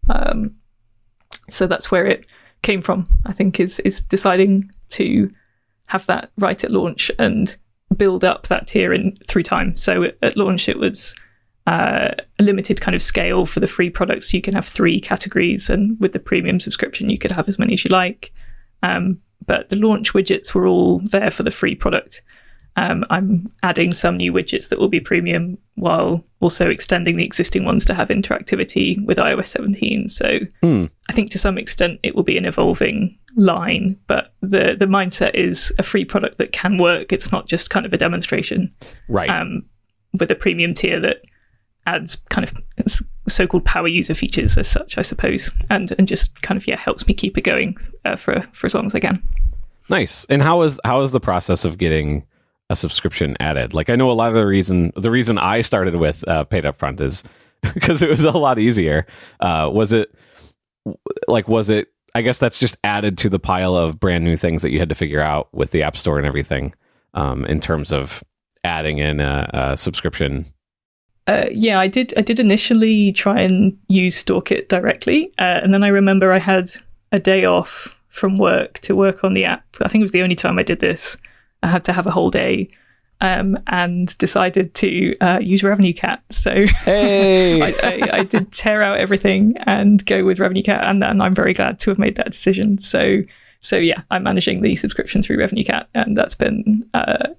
So that's where it came from, I think, is deciding to have that right at launch and build up that tier through time. So at launch, it was a limited kind of scale for the free products. You can have 3 categories, and with the premium subscription, you could have as many as you like. But the launch widgets were all there for the free product. I'm adding some new widgets that will be premium while also extending the existing ones to have interactivity with iOS 17. So I think to some extent it will be an evolving line, but the mindset is a free product that can work. It's not just kind of a demonstration. Right. With a premium tier that adds kind of so-called power user features as such, I suppose, and just kind of helps me keep it going for as long as I can. Nice. And how is the process of getting a subscription added? Like, I know a lot of the reason I started with paid upfront is because it was a lot easier. Was it, I guess that's just added to the pile of brand new things that you had to figure out with the App Store and everything, in terms of adding in a subscription. I did initially try and use StoreKit directly. And then I remember I had a day off from work to work on the app. I think it was the only time I did this. I had to have a whole day, and decided to use RevenueCat. So hey. I did tear out everything and go with RevenueCat, and I'm very glad to have made that decision. So yeah, I'm managing the subscription through RevenueCat, and that's been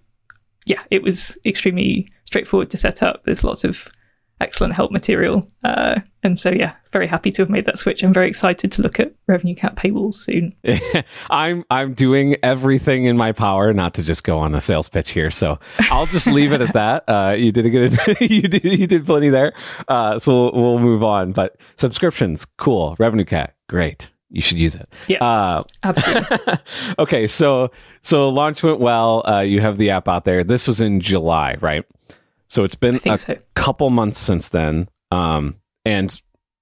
it was extremely straightforward to set up. There's lots of excellent help material, and so very happy to have made that switch. I'm very excited to look at RevenueCat paywalls soon. I'm doing everything in my power not to just go on a sales pitch here, so I'll just leave it at that. You did a good you did plenty there, so we'll move on. But subscriptions, cool. RevenueCat, great. You should use it. Yeah, absolutely. Okay, so launch went well. You have the app out there. This was in July, right? So it's been couple months since then, and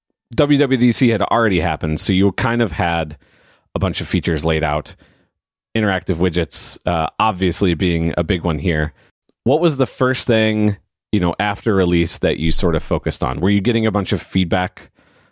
WWDC had already happened, so you kind of had a bunch of features laid out. Interactive widgets, obviously being a big one here. What was the first thing, after release that you sort of focused on? Were you getting a bunch of feedback,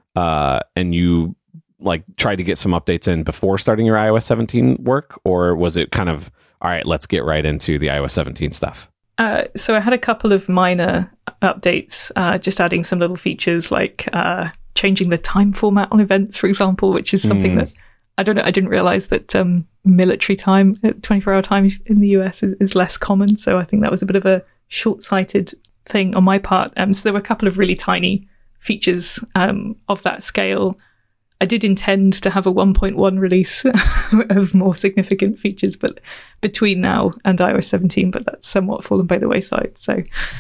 and you tried to get some updates in before starting your iOS 17 work, or was it kind of, all right, let's get right into the iOS 17 stuff? So I had a couple of minor updates, just adding some little features like changing the time format on events, for example, which is something that I didn't realize that military time, 24-hour time in the US is less common. So I think that was a bit of a short-sighted thing on my part. So there were a couple of really tiny features of that scale. I did intend to have a 1.1 release of more significant features, but between now and iOS 17, but that's somewhat fallen by the wayside. So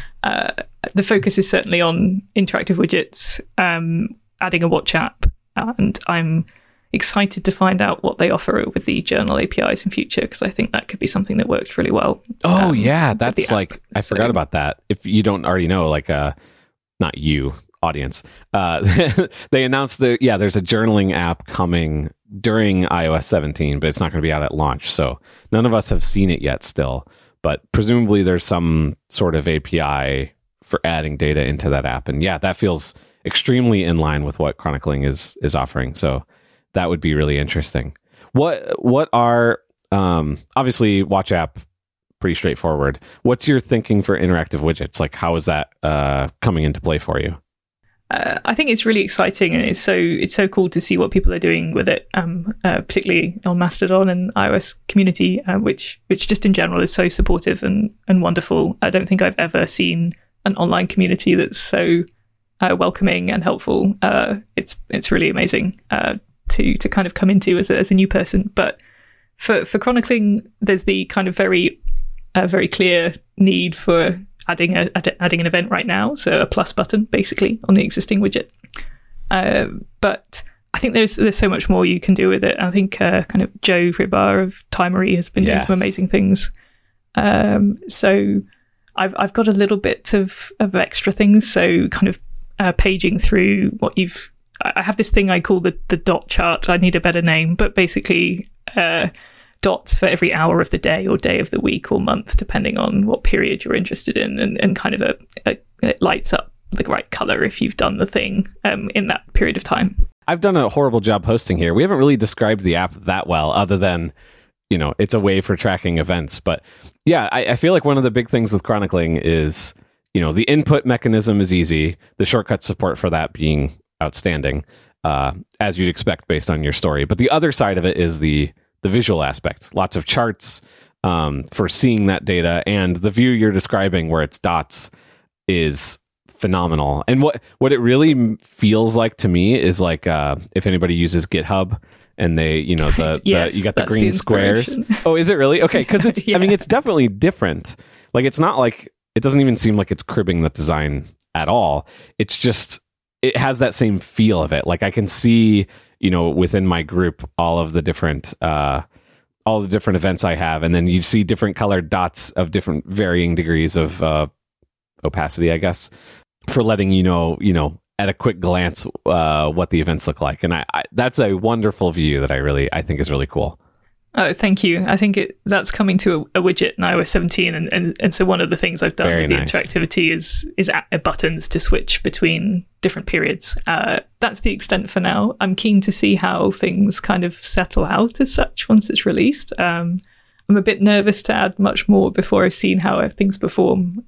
the focus is certainly on interactive widgets, adding a watch app, and I'm excited to find out what they offer with the journal APIs in future, because I think that could be something that worked really well. Oh yeah, that's I forgot about that. If you don't already know, not you, audience, they announced there's a journaling app coming during iOS 17, but it's not going to be out at launch, so none of us have seen it yet still, but presumably there's some sort of API for adding data into that app, and that feels extremely in line with what Chronicling is offering, so that would be really interesting. What are obviously watch app, pretty straightforward. What's your thinking for interactive widgets? How is that coming into play for you? I think it's really exciting, and it's so cool to see what people are doing with it, particularly on Mastodon and iOS community, which just in general is so supportive and wonderful. I don't think I've ever seen an online community that's so welcoming and helpful. It's really amazing. to kind of come into as a new person. But for chronicling, there's the kind of very clear need for adding an event right now, so a plus button basically on the existing widget. But I think there's so much more you can do with it. I think kind of Joe Ribar of Timery has been doing some amazing things. So I've got a little bit of extra things. So kind of paging through what I have this thing I call the dot chart. I need a better name, but basically dots for every hour of the day or day of the week or month, depending on what period you're interested in, and kind of it lights up the right color if you've done the thing in that period of time. I've done a horrible job hosting here. We haven't really described the app that well, other than, it's a way for tracking events. But yeah, I feel like one of the big things with chronicling is, the input mechanism is easy, the shortcut support for that being outstanding, as you'd expect based on your story. But the other side of it is the visual aspect. Lots of charts for seeing that data, and the view you're describing where it's dots is phenomenal. And what it really feels like to me is like if anybody uses GitHub and they, you got the green squares. Oh, is it really? Okay, because it's I mean, it's definitely different. Like, it's not like, it doesn't even seem like it's cribbing the design at all. It's just, it has that same feel of it. Like, I can see, within my group all the different events I have, and then you see different colored dots of different varying degrees of opacity, I guess, for letting you know at a quick glance what the events look like. And I that's a wonderful view that I think is really cool. Oh, thank you. I think that's coming to a widget in iOS 17, and so one of the things I've done with the interactivity is buttons to switch between different periods. That's the extent for now. I'm keen to see how things kind of settle out as such once it's released. I'm a bit nervous to add much more before I've seen how things perform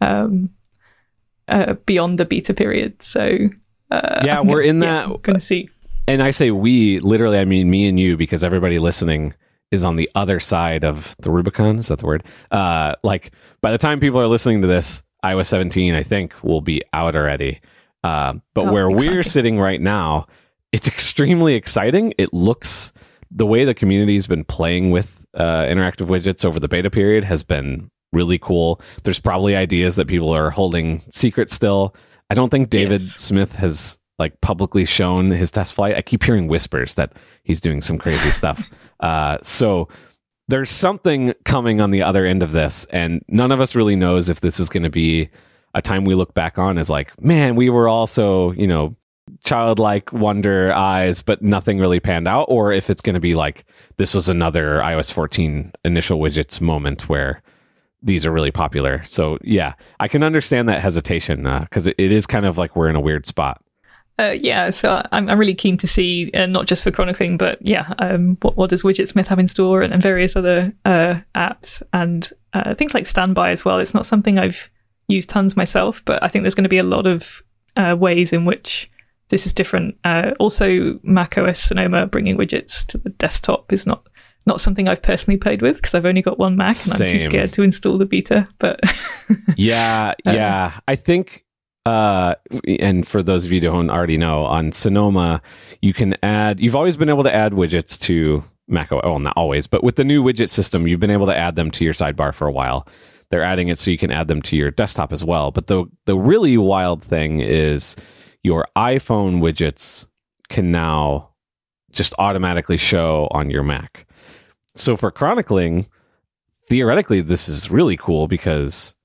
beyond the beta period. So we're in that. I'm going to see. And I say we, literally, I mean me and you, because everybody listening is on the other side of the Rubicon. Is that the word? Like, by the time people are listening to this, iOS 17, I think, will be out already. But where we're sitting right now, it's extremely exciting. It looks, the way the community's been playing with interactive widgets over the beta period has been really cool. There's probably ideas that people are holding secret still. I don't think David Smith has publicly shown his test flight. I keep hearing whispers that he's doing some crazy stuff. So there's something coming on the other end of this, and none of us really knows if this is going to be a time we look back on as like, man, we were also, childlike wonder eyes, but nothing really panned out, or if it's going to be like, this was another iOS 14 initial widgets moment where these are really popular. So yeah, I can understand that hesitation because it is kind of like we're in a weird spot. So I'm really keen to see, not just for chronicling, but what does Widgetsmith have in store, and various other apps, and things like Standby as well. It's not something I've used tons myself, but I think there's going to be a lot of ways in which this is different. Also, macOS Sonoma bringing widgets to the desktop is not something I've personally played with, because I've only got one Mac and I'm too scared to install the beta. But yeah, I think. And for those of you who don't already know, on Sonoma, you've always been able to add widgets to macOS. Well, not always, but with the new widget system, you've been able to add them to your sidebar for a while. They're adding it so you can add them to your desktop as well. But the really wild thing is your iPhone widgets can now just automatically show on your Mac. So for chronicling, theoretically, this is really cool because,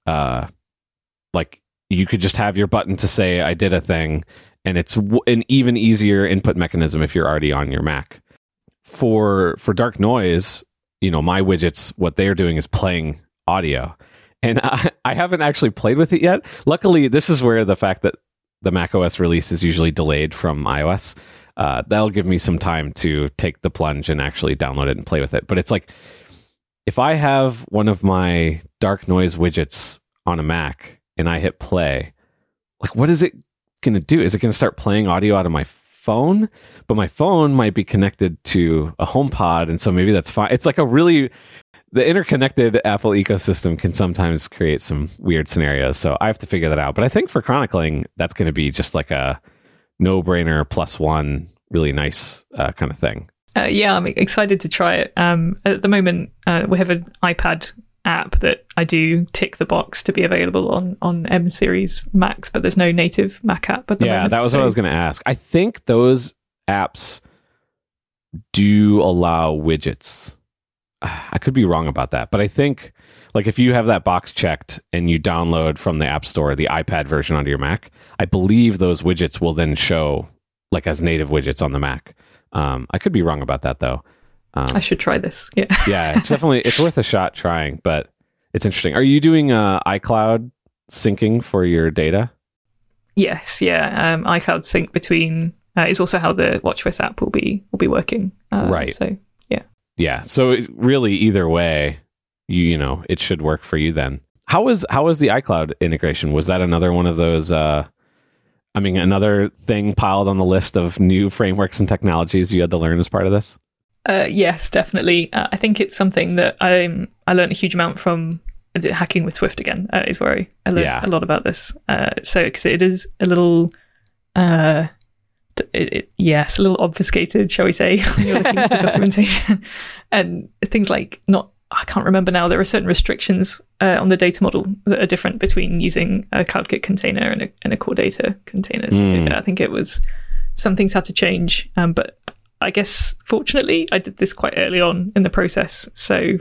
you could just have your button to say, I did a thing, and it's an even easier input mechanism if you're already on your Mac. For Dark Noise, my widgets, what they're doing is playing audio. And I haven't actually played with it yet. Luckily, this is where the fact that the macOS release is usually delayed from iOS, that'll give me some time to take the plunge and actually download it and play with it. But it's like, if I have one of my Dark Noise widgets on a Mac, and I hit play, what is it going to do? Is it going to start playing audio out of my phone? But my phone might be connected to a HomePod, and so maybe that's fine. It's like the interconnected Apple ecosystem can sometimes create some weird scenarios. So I have to figure that out. But I think for chronicling, that's going to be just like a no-brainer +1 really nice kind of thing. Yeah, I'm excited to try it. At the moment, we have an iPad app that I do tick the box to be available on M series Macs, but there's no native Mac app at the moment. Yeah, that was what I was going to ask. I think those apps do allow widgets. I could be wrong about that, but I think like if you have that box checked and you download from the App Store the iPad version onto your Mac, I believe those widgets will then show like as native widgets on the Mac. I could be wrong about that though. I should try this. Yeah. Yeah, it's worth a shot trying, but it's interesting. Are you doing iCloud syncing for your data? Yes, yeah. iCloud sync between is also how the WatchOS app will be working. Right. So yeah. Yeah. So really, either way, you know, it should work for you then. How was the iCloud integration? Was that another one of those? Another thing piled on the list of new frameworks and technologies you had to learn as part of this? Yes, definitely. I think it's something that I learned a huge amount from Hacking with Swift again, is where I learned a lot about this. Because it is a little, it's a little obfuscated, shall we say, when you're looking at the documentation. And things like I can't remember now, there are certain restrictions on the data model that are different between using a CloudKit container and a core data container. So I think it was, some things had to change, but I guess, fortunately, I did this quite early on in the process, so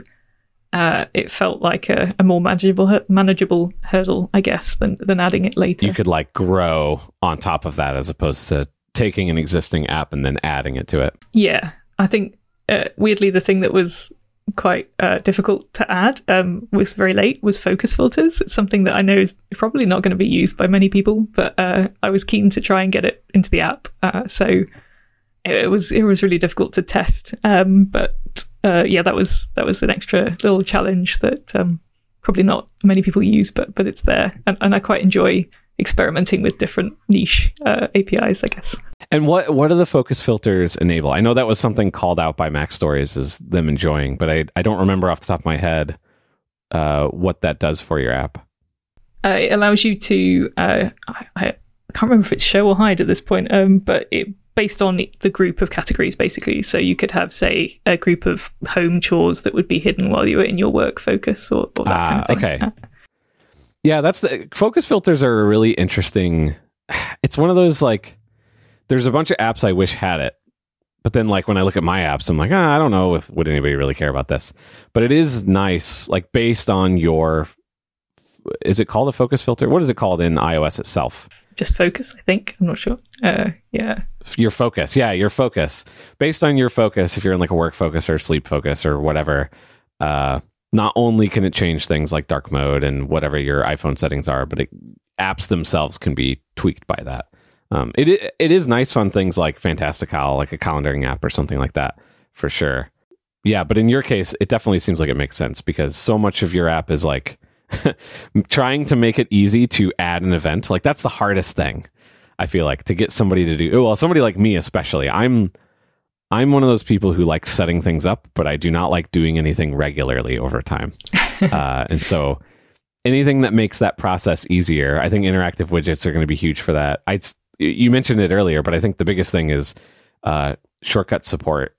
it felt like a more manageable hurdle, I guess, than adding it later. You could like grow on top of that as opposed to taking an existing app and then adding it to it. Yeah, I think weirdly the thing that was quite difficult to add was very late was focus filters. It's something that I know is probably not going to be used by many people, but I was keen to try and get it into the app. So it was really difficult to test, but that was an extra little challenge that probably not many people use, but it's there, and I quite enjoy experimenting with different niche APIs, I guess. And what do the focus filters enable? I know that was something called out by Mac Stories as them enjoying, but I don't remember off the top of my head what that does for your app. It allows you to I can't remember if it's show or hide at this point, but it based on the group of categories, basically. So you could have, say, a group of home chores that would be hidden while you were in your work focus or that kind of thing. Okay. Yeah, that's the focus filters are a really interesting. It's one of those like, there's a bunch of apps I wish had it, but then like when I look at my apps, I'm like, I don't know would anybody really care about this. But it is nice, like based on your. Is it called a focus filter? What is it called in iOS itself? Just focus, I think. I'm not sure. Yeah. Your focus. Yeah, your focus. Based on your focus, if you're in like a work focus or sleep focus or whatever, not only can it change things like dark mode and whatever your iPhone settings are, but apps themselves can be tweaked by that. It is nice on things like Fantastical, like a calendaring app or something like that, for sure. Yeah, but in your case, it definitely seems like it makes sense because so much of your app is like trying to make it easy to add an event. Like that's the hardest thing, I feel like, to get somebody to do. Well, somebody like me especially. I'm one of those people who likes setting things up, but I do not like doing anything regularly over time. And so anything that makes that process easier, I think interactive widgets are going to be huge for that. You mentioned it earlier, but I think the biggest thing is shortcut support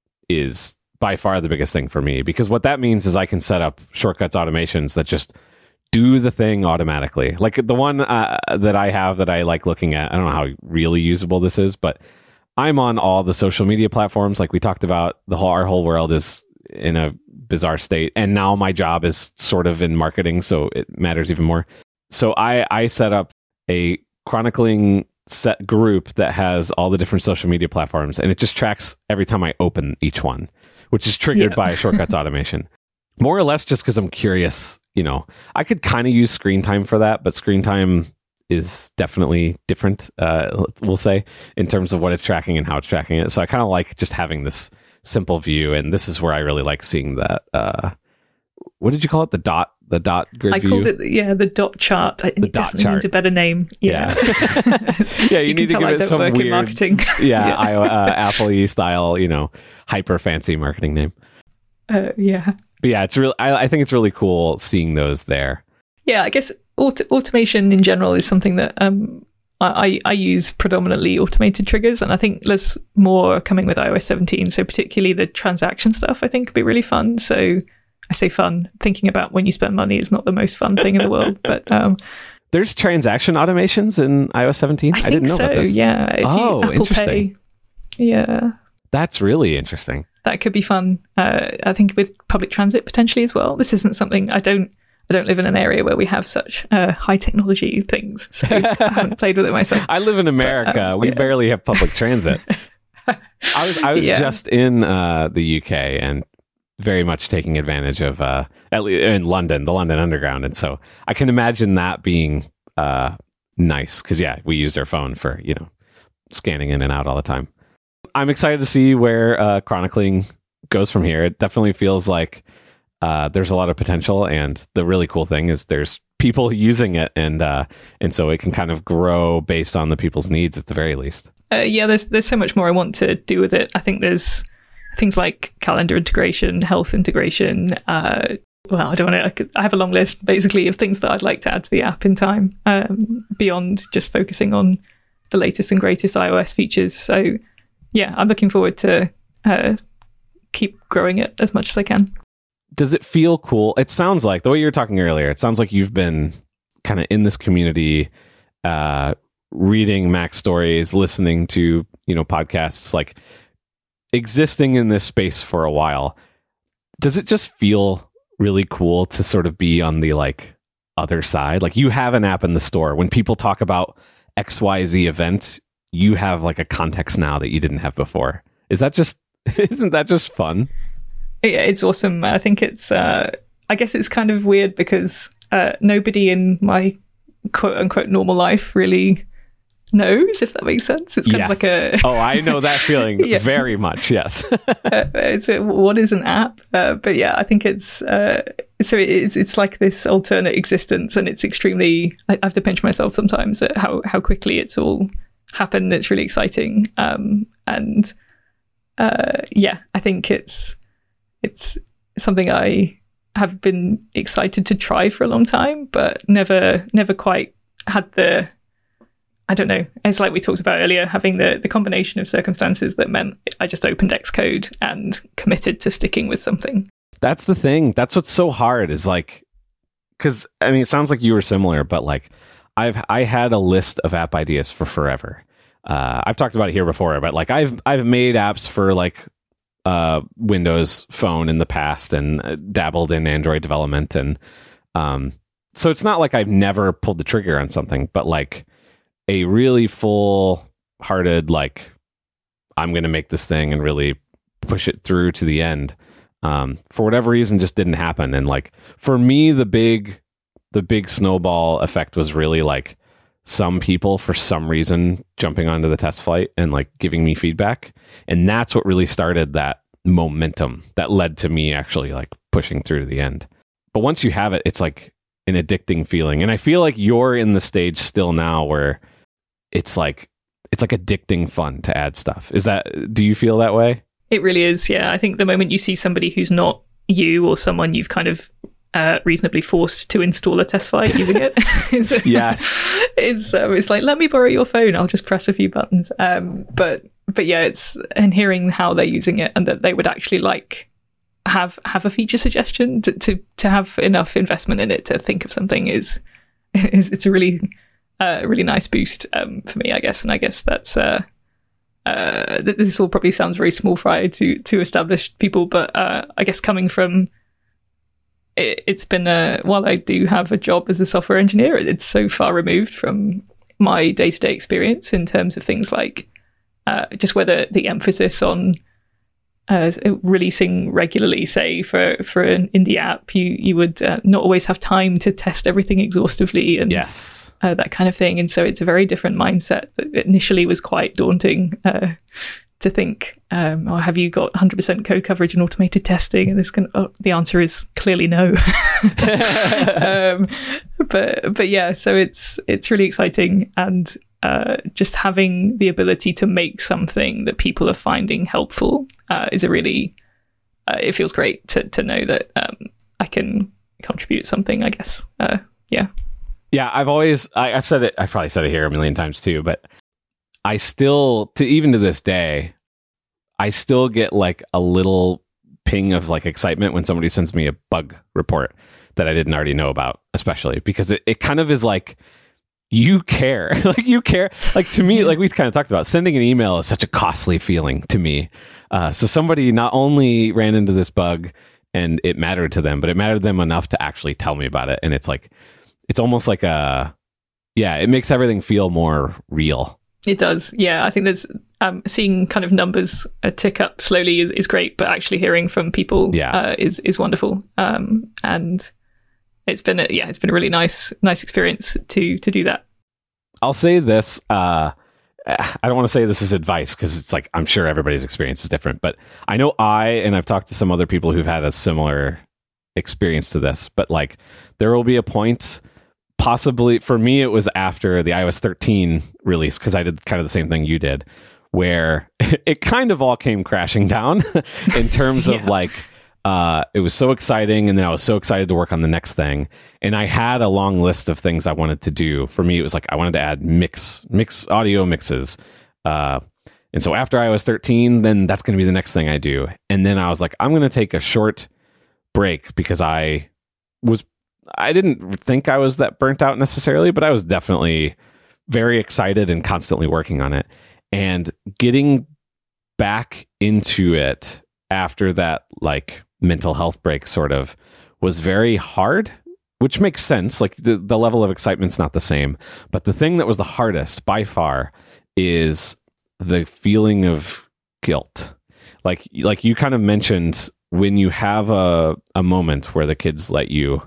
is by far the biggest thing for me, because what that means is I can set up shortcuts automations that just do the thing automatically. Like the one that I have that I like looking at, I don't know how really usable this is, but I'm on all the social media platforms. Like we talked about, our whole world is in a bizarre state. And now my job is sort of in marketing, so it matters even more. So I set up a chronicling set group that has all the different social media platforms, and it just tracks every time I open each one, which is triggered by shortcuts automation. More or less just because I'm curious, I could kind of use screen time for that, but screen time is definitely different, we'll say, in terms of what it's tracking and how it's tracking it. So I kind of like just having this simple view, and this is where I really like seeing that. What did you call it? The dot grid view? I called it, the dot chart. The dot chart needs a better name. Yeah. Yeah, you need to give it some weird marketing. Apple-y style, hyper fancy marketing name. Yeah. But yeah, it's really. I think it's really cool seeing those there. Yeah, I guess automation in general is something that I use predominantly automated triggers, and I think there's more coming with iOS 17. So particularly the transaction stuff, I think would be really fun. So I say fun, thinking about when you spend money is not the most fun thing in the world, but there's transaction automations in iOS 17. I didn't know about this. Yeah. Apple Pay, interesting. yeah. That's really interesting. That could be fun. I think with public transit potentially as well. This isn't something I don't live in an area where we have such high technology things, so I haven't played with it myself. I live in America. But, we barely have public transit. I was just in the UK and very much taking advantage of at least in London, the London Underground, and so I can imagine that being nice because we used our phone for scanning in and out all the time. I'm excited to see where chronicling goes from here. It definitely feels like there's a lot of potential, and the really cool thing is there's people using it, and so it can kind of grow based on the people's needs at the very least. There's so much more I want to do with it. I think there's things like calendar integration, health integration. I don't want to. I have a long list basically of things that I'd like to add to the app in time, beyond just focusing on the latest and greatest iOS features. So I'm looking forward to keep growing it as much as I can. Does it feel cool? It sounds like, the way you were talking earlier, it sounds like you've been kind of in this community, reading Mac stories, listening to, podcasts, like existing in this space for a while. Does it just feel really cool to sort of be on the other side? Like you have an app in the store. When people talk about XYZ event, you have a context now that you didn't have before. Isn't that just fun? Yeah, it's awesome. I think it's, I guess it's kind of weird because nobody in my quote unquote normal life really knows, if that makes sense. It's kind of like a... Oh, I know that feeling very much, yes. What is an app? But yeah, I think it's like this alternate existence, and it's extremely... I have to pinch myself sometimes at how quickly it's all happened. It's really exciting. I think it's something I have been excited to try for a long time, but never quite had the, I don't know, it's like we talked about earlier, having the combination of circumstances that meant I just opened Xcode and committed to sticking with something. That's the thing. That's what's so hard is because it sounds like you were similar, but I had a list of app ideas for forever. I've talked about it here before, but I've made apps for Windows Phone in the past and dabbled in Android development, and so it's not like I've never pulled the trigger on something, but a really full-hearted I'm going to make this thing and really push it through to the end, for whatever reason just didn't happen. And for me, the big snowball effect was really some people for some reason jumping onto the test flight and giving me feedback. And that's what really started that momentum that led to me actually pushing through to the end. But once you have it, it's an addicting feeling. And I feel like you're in the stage still now where it's addicting fun to add stuff. Do you feel that way? It really is. Yeah. I think the moment you see somebody who's not you or someone you've kind of reasonably forced to install a test flight using it. It's let me borrow your phone. I'll just press a few buttons. But yeah, and hearing how they're using it and that they would actually have a feature suggestion to have enough investment in it to think of something it's a really nice boost for me, I guess. And I guess that's this all probably sounds very small fry to established people, but I guess coming from it's been while I do have a job as a software engineer, it's so far removed from my day-to-day experience in terms of things like just whether the emphasis on releasing regularly, say for an indie app, you would not always have time to test everything exhaustively and that kind of thing. And so it's a very different mindset that initially was quite daunting to think, have you got 100% code coverage and automated testing? And the answer is clearly no. But yeah, so it's really exciting, and just having the ability to make something that people are finding helpful is a really, it feels great to know that I can contribute something, I guess. Yeah. Yeah, I've said it, I've probably said it here a million times too, but I still, even to this day, I still get like a little ping of like excitement when somebody sends me a bug report that I didn't already know about, especially because it kind of is like, you care. Like you care. Like to me, like we kind of talked about, sending an email is such a costly feeling to me. So somebody not only ran into this bug and it mattered to them, but it mattered to them enough to actually tell me about it. And it's like, it's almost like it makes everything feel more real. It does. Yeah. I think there's seeing kind of numbers tick up slowly is great, but actually hearing from people is wonderful. And it's been a really nice experience to do that. I'll say this. I don't want to say this is advice because it's like, I'm sure everybody's experience is different, but I know and I've talked to some other people who've had a similar experience to this, but like there will be a point, possibly for me, it was after the iOS 13 release, because I did kind of the same thing you did, where it kind of all came crashing down in terms of like, it was so exciting, and then I was so excited to work on the next thing, and I had a long list of things I wanted to do. For me, it was like I wanted to add mix audio mixes, and so after iOS 13, then that's going to be the next thing I do. And then I was like, I'm going to take a short break because I didn't think I was that burnt out necessarily, but I was definitely very excited and constantly working on it, and getting back into it after that like mental health break sort of was very hard, which makes sense. Like the level of excitement's not the same, but the thing that was the hardest by far is the feeling of guilt. Like you kind of mentioned, when you have a moment where the kids let you,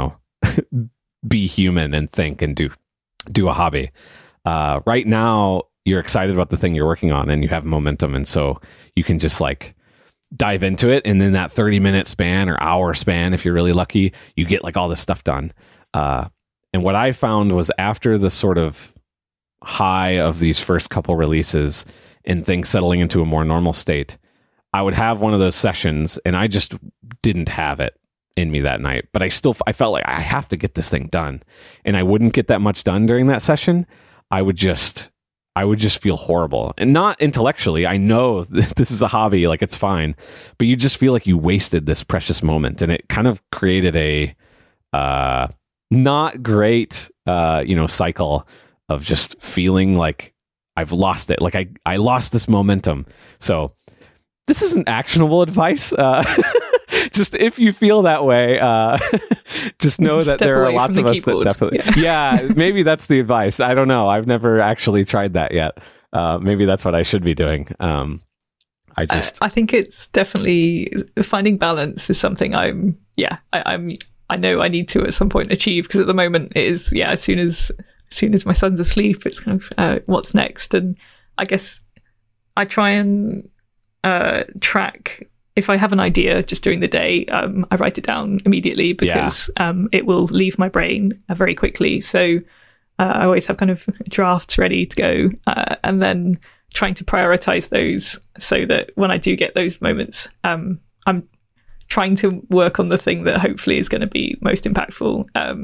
be human and think and do a hobby. Right now you're excited about the thing you're working on and you have momentum. And so you can just like dive into it, and then that 30-minute span or hour span, if you're really lucky, you get like all this stuff done. And what I found was, after the sort of high of these first couple releases and things settling into a more normal state, I would have one of those sessions and I just didn't have it in me that night, but I felt like I have to get this thing done, and I wouldn't get that much done during that session. I would just feel horrible, and not intellectually. I know this is a hobby, like it's fine, but you just feel like you wasted this precious moment, and it kind of created a not great, cycle of just feeling like I've lost it. Like I lost this momentum. So this isn't actionable advice. Just if you feel that way, just know that there are lots of us that definitely, maybe that's the advice. I don't know. I've never actually tried that yet. Maybe that's what I should be doing. I think it's definitely finding balance is something I know I need to at some point achieve, because at the moment it is, as soon as my son's asleep, it's kind of what's next. And I guess I try and track, if I have an idea just during the day, I write it down immediately, because it will leave my brain very quickly. So I always have kind of drafts ready to go, and then trying to prioritize those so that when I do get those moments, I'm trying to work on the thing that hopefully is going to be most impactful.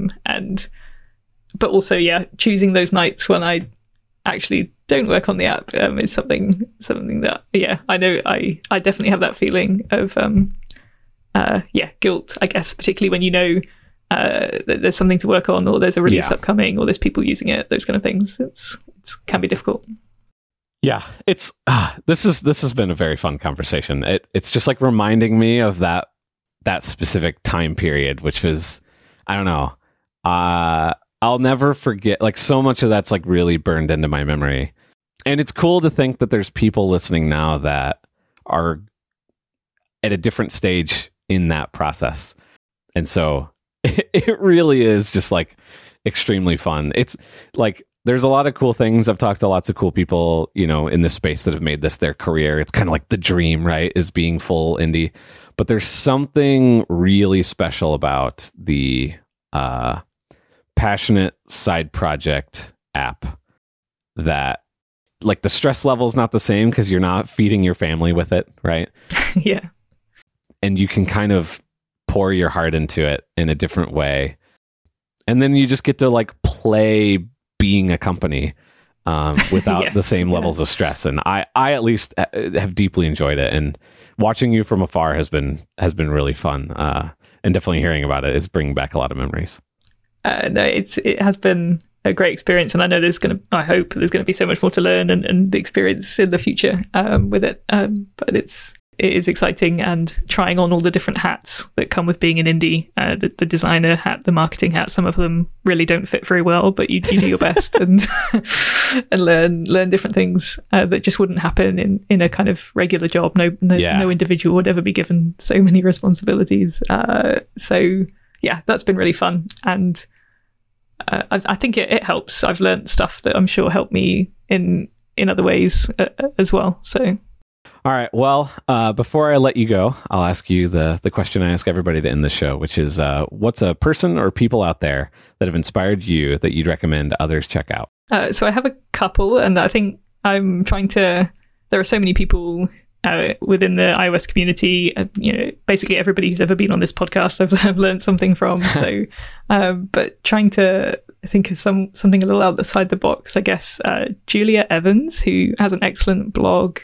But also, choosing those nights when I actually don't work on the app is something that I know I definitely have that feeling of guilt, I guess, particularly when that there's something to work on, or there's a release upcoming, or there's people using it, those kind of things. It can be difficult. Yeah, it's this has been a very fun conversation. It's just like reminding me of that specific time period, which was, I don't know, I'll never forget. Like, so much of that's like really burned into my memory. And it's cool to think that there's people listening now that are at a different stage in that process. And so it really is just like extremely fun. It's like, there's a lot of cool things. I've talked to lots of cool people, in this space that have made this their career. It's kind of like the dream, right? Is being full indie. But there's something really special about the passionate side project app that, like, the stress level is not the same because you're not feeding your family with it, right? Yeah. And you can kind of pour your heart into it in a different way. And then you just get to like play being a company without Yes, the same levels of stress. And I at least have deeply enjoyed it. And watching you from afar has been really fun. And definitely hearing about it is bringing back a lot of memories. No, it has been a great experience, and I know I hope there's going to be so much more to learn and experience in the future with it. But it is exciting, and trying on all the different hats that come with being an indie. The designer hat, the marketing hat. Some of them really don't fit very well, but you do your best and and learn different things that just wouldn't happen in a kind of regular job. No individual would ever be given so many responsibilities. So yeah, that's been really fun, and I think it helps. I've learned stuff that I'm sure helped me in other ways as well. So. All right. Well, before I let you go, I'll ask you the question I ask everybody to end the show, which is what's a person or people out there that have inspired you that you'd recommend others check out? So I have a couple, and I think I'm trying to... There are so many people within the iOS community. Basically everybody who's ever been on this podcast I've learned something from. So, but trying to think of something a little outside the box, I guess. Julia Evans, who has an excellent blog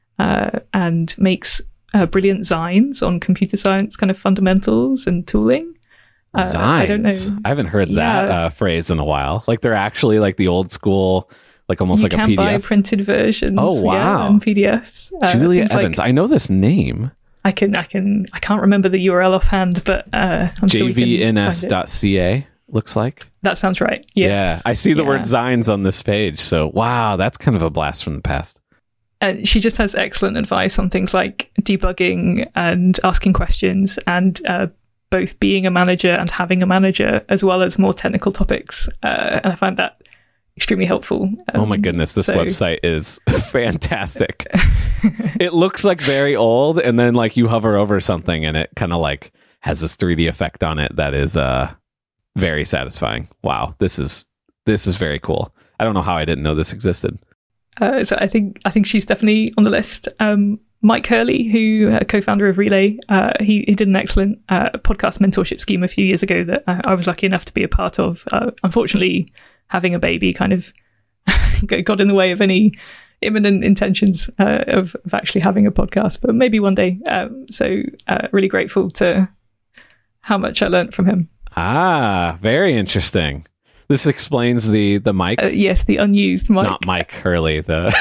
and makes brilliant Zines on computer science kind of fundamentals and tooling. Zines? I don't know. I haven't heard that phrase in a while. Like they're actually like the old school, like almost like a PDF. You can buy printed versions. Oh, wow. And PDFs. Julia Evans. I know this name. I can't remember the URL offhand, but I'm sure jvns.ca looks like. That sounds right. Yes. Yeah. I see the word Zines on this page. So wow, that's kind of a blast from the past. And she just has excellent advice on things like debugging and asking questions, and both being a manager and having a manager, as well as more technical topics. And I find that extremely helpful. Oh my goodness, this website is fantastic. It looks like very old, and then like you hover over something and it kind of like has this 3D effect on it that is very satisfying. Wow, this is very cool. I don't know how I didn't know this existed. So I think she's definitely on the list. Mike Hurley, who co-founder of Relay, he did an excellent podcast mentorship scheme a few years ago that I was lucky enough to be a part of. Unfortunately, having a baby kind of got in the way of any imminent intentions of actually having a podcast, but maybe one day. So really grateful to how much I learned from him. Ah, very interesting. This explains the mic. Yes, the unused mic. Not Mike Hurley, the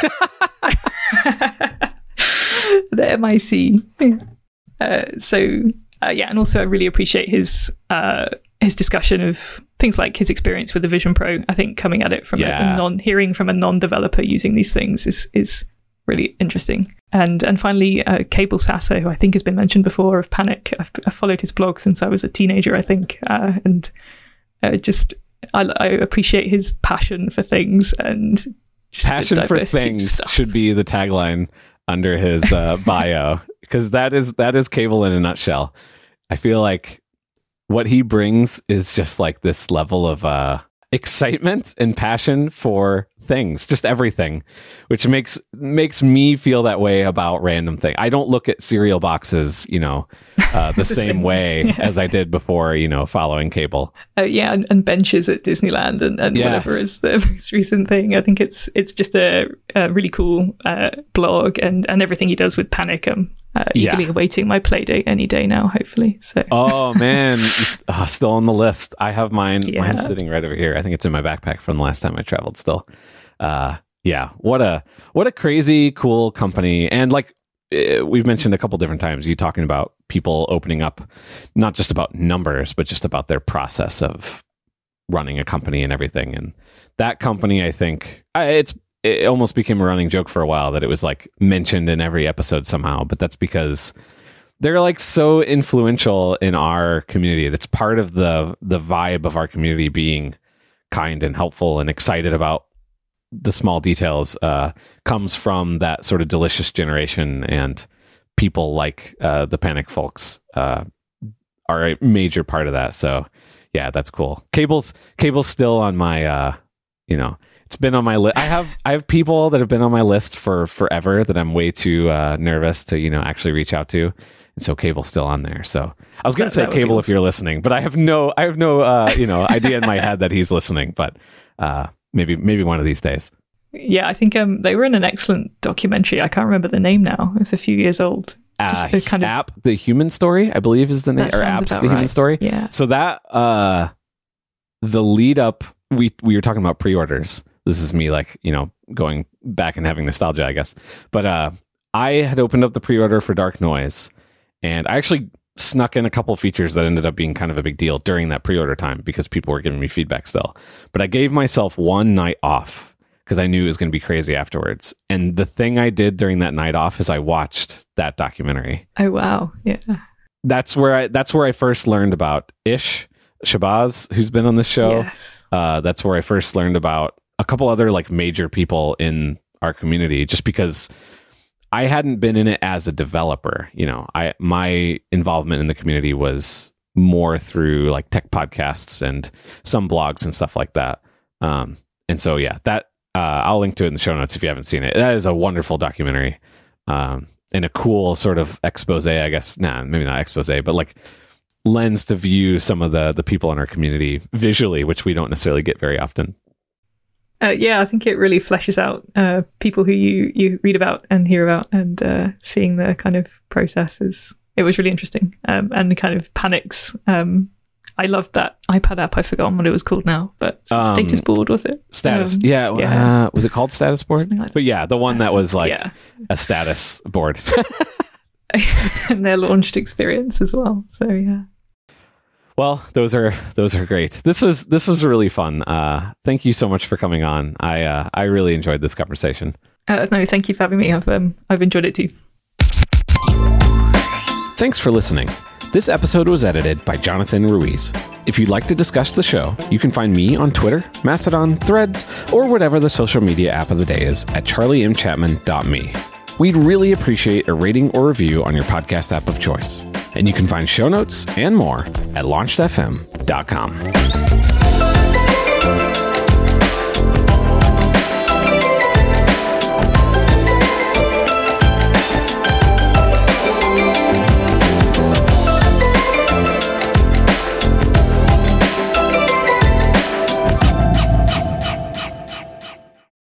MIC. And also I really appreciate his discussion of things like his experience with the Vision Pro. I think coming at it from hearing from a non-developer using these things is really interesting. And finally, Cable Sasso, who I think has been mentioned before, of Panic. I've followed his blog since I was a teenager, I think, I appreciate his passion for things, and just passion for things should be the tagline under his bio, because that is Cable in a nutshell. I feel like what he brings is just like this level of excitement and passion for things, just everything, which makes me feel that way about random things. I don't look at cereal boxes, the same way as I did before, following Cable. And benches at Disneyland and yes. Whatever is the most recent thing. I think it's just a really cool blog and everything he does with Panic. I'm eagerly awaiting my play date any day now, hopefully. So. Oh man, still on the list. I have mine sitting right over here. I think it's in my backpack from the last time I traveled still. What a crazy cool company. And like we've mentioned a couple different times, you talking about people opening up, not just about numbers, but just about their process of running a company and everything. And that company, I think it almost became a running joke for a while that it was like mentioned in every episode somehow, but that's because they're like so influential in our community. That's part of the vibe of our community, being kind and helpful and excited about the small details, comes from that sort of delicious generation, and people like the Panic folks are a major part of that. So yeah, that's cool. Cable's still on my It's been on my list. I have people that have been on my list for forever that I'm way too nervous to actually reach out to, and so Cable's still on there. So I was going to say Cable if you're listening, but I have no idea in my head that he's listening. But maybe one of these days. Yeah, I think they were in an excellent documentary. I can't remember the name now. It's a few years old. The kind of App, The Human Story, I believe is the name, or Apps, The Human Story. Yeah. So that the lead up, we were talking about pre-orders. This is me going back and having nostalgia, I guess. But I had opened up the pre-order for Dark Noise, and I actually snuck in a couple of features that ended up being kind of a big deal during that pre-order time because people were giving me feedback still. But I gave myself one night off because I knew it was going to be crazy afterwards. And the thing I did during that night off is I watched that documentary. Oh, wow. Yeah. That's where I first learned about Ish Shabazz, who's been on this show. Yes. That's where I first learned about a couple other major people in our community, just because I hadn't been in it as a developer. My involvement in the community was more through tech podcasts and some blogs and stuff like that. And so, yeah, that I'll link to it in the show notes if you haven't seen it. That is a wonderful documentary and a cool sort of expose, I guess. Nah, maybe not expose, but lens to view some of the people in our community visually, which we don't necessarily get very often. Yeah, I think it really fleshes out people who you read about and hear about, and seeing the kind of processes. It was really interesting, and the kind of panics. I loved that iPad app. I've forgotten what it was called now, but Status Board, was it? Status, yeah. Was it called Status Board? But yeah, the one that was a status board. And their launched experience as well. So yeah. Well, those are great. This was really fun. Thank you so much for coming on. I really enjoyed this conversation. No, thank you for having me. I've enjoyed it too. Thanks for listening. This episode was edited by Jonathan Ruiz. If you'd like to discuss the show, you can find me on Twitter, Mastodon, Threads, or whatever the social media app of the day is at charliemchapman.me. We'd really appreciate a rating or review on your podcast app of choice. And you can find show notes and more at launchedfm.com.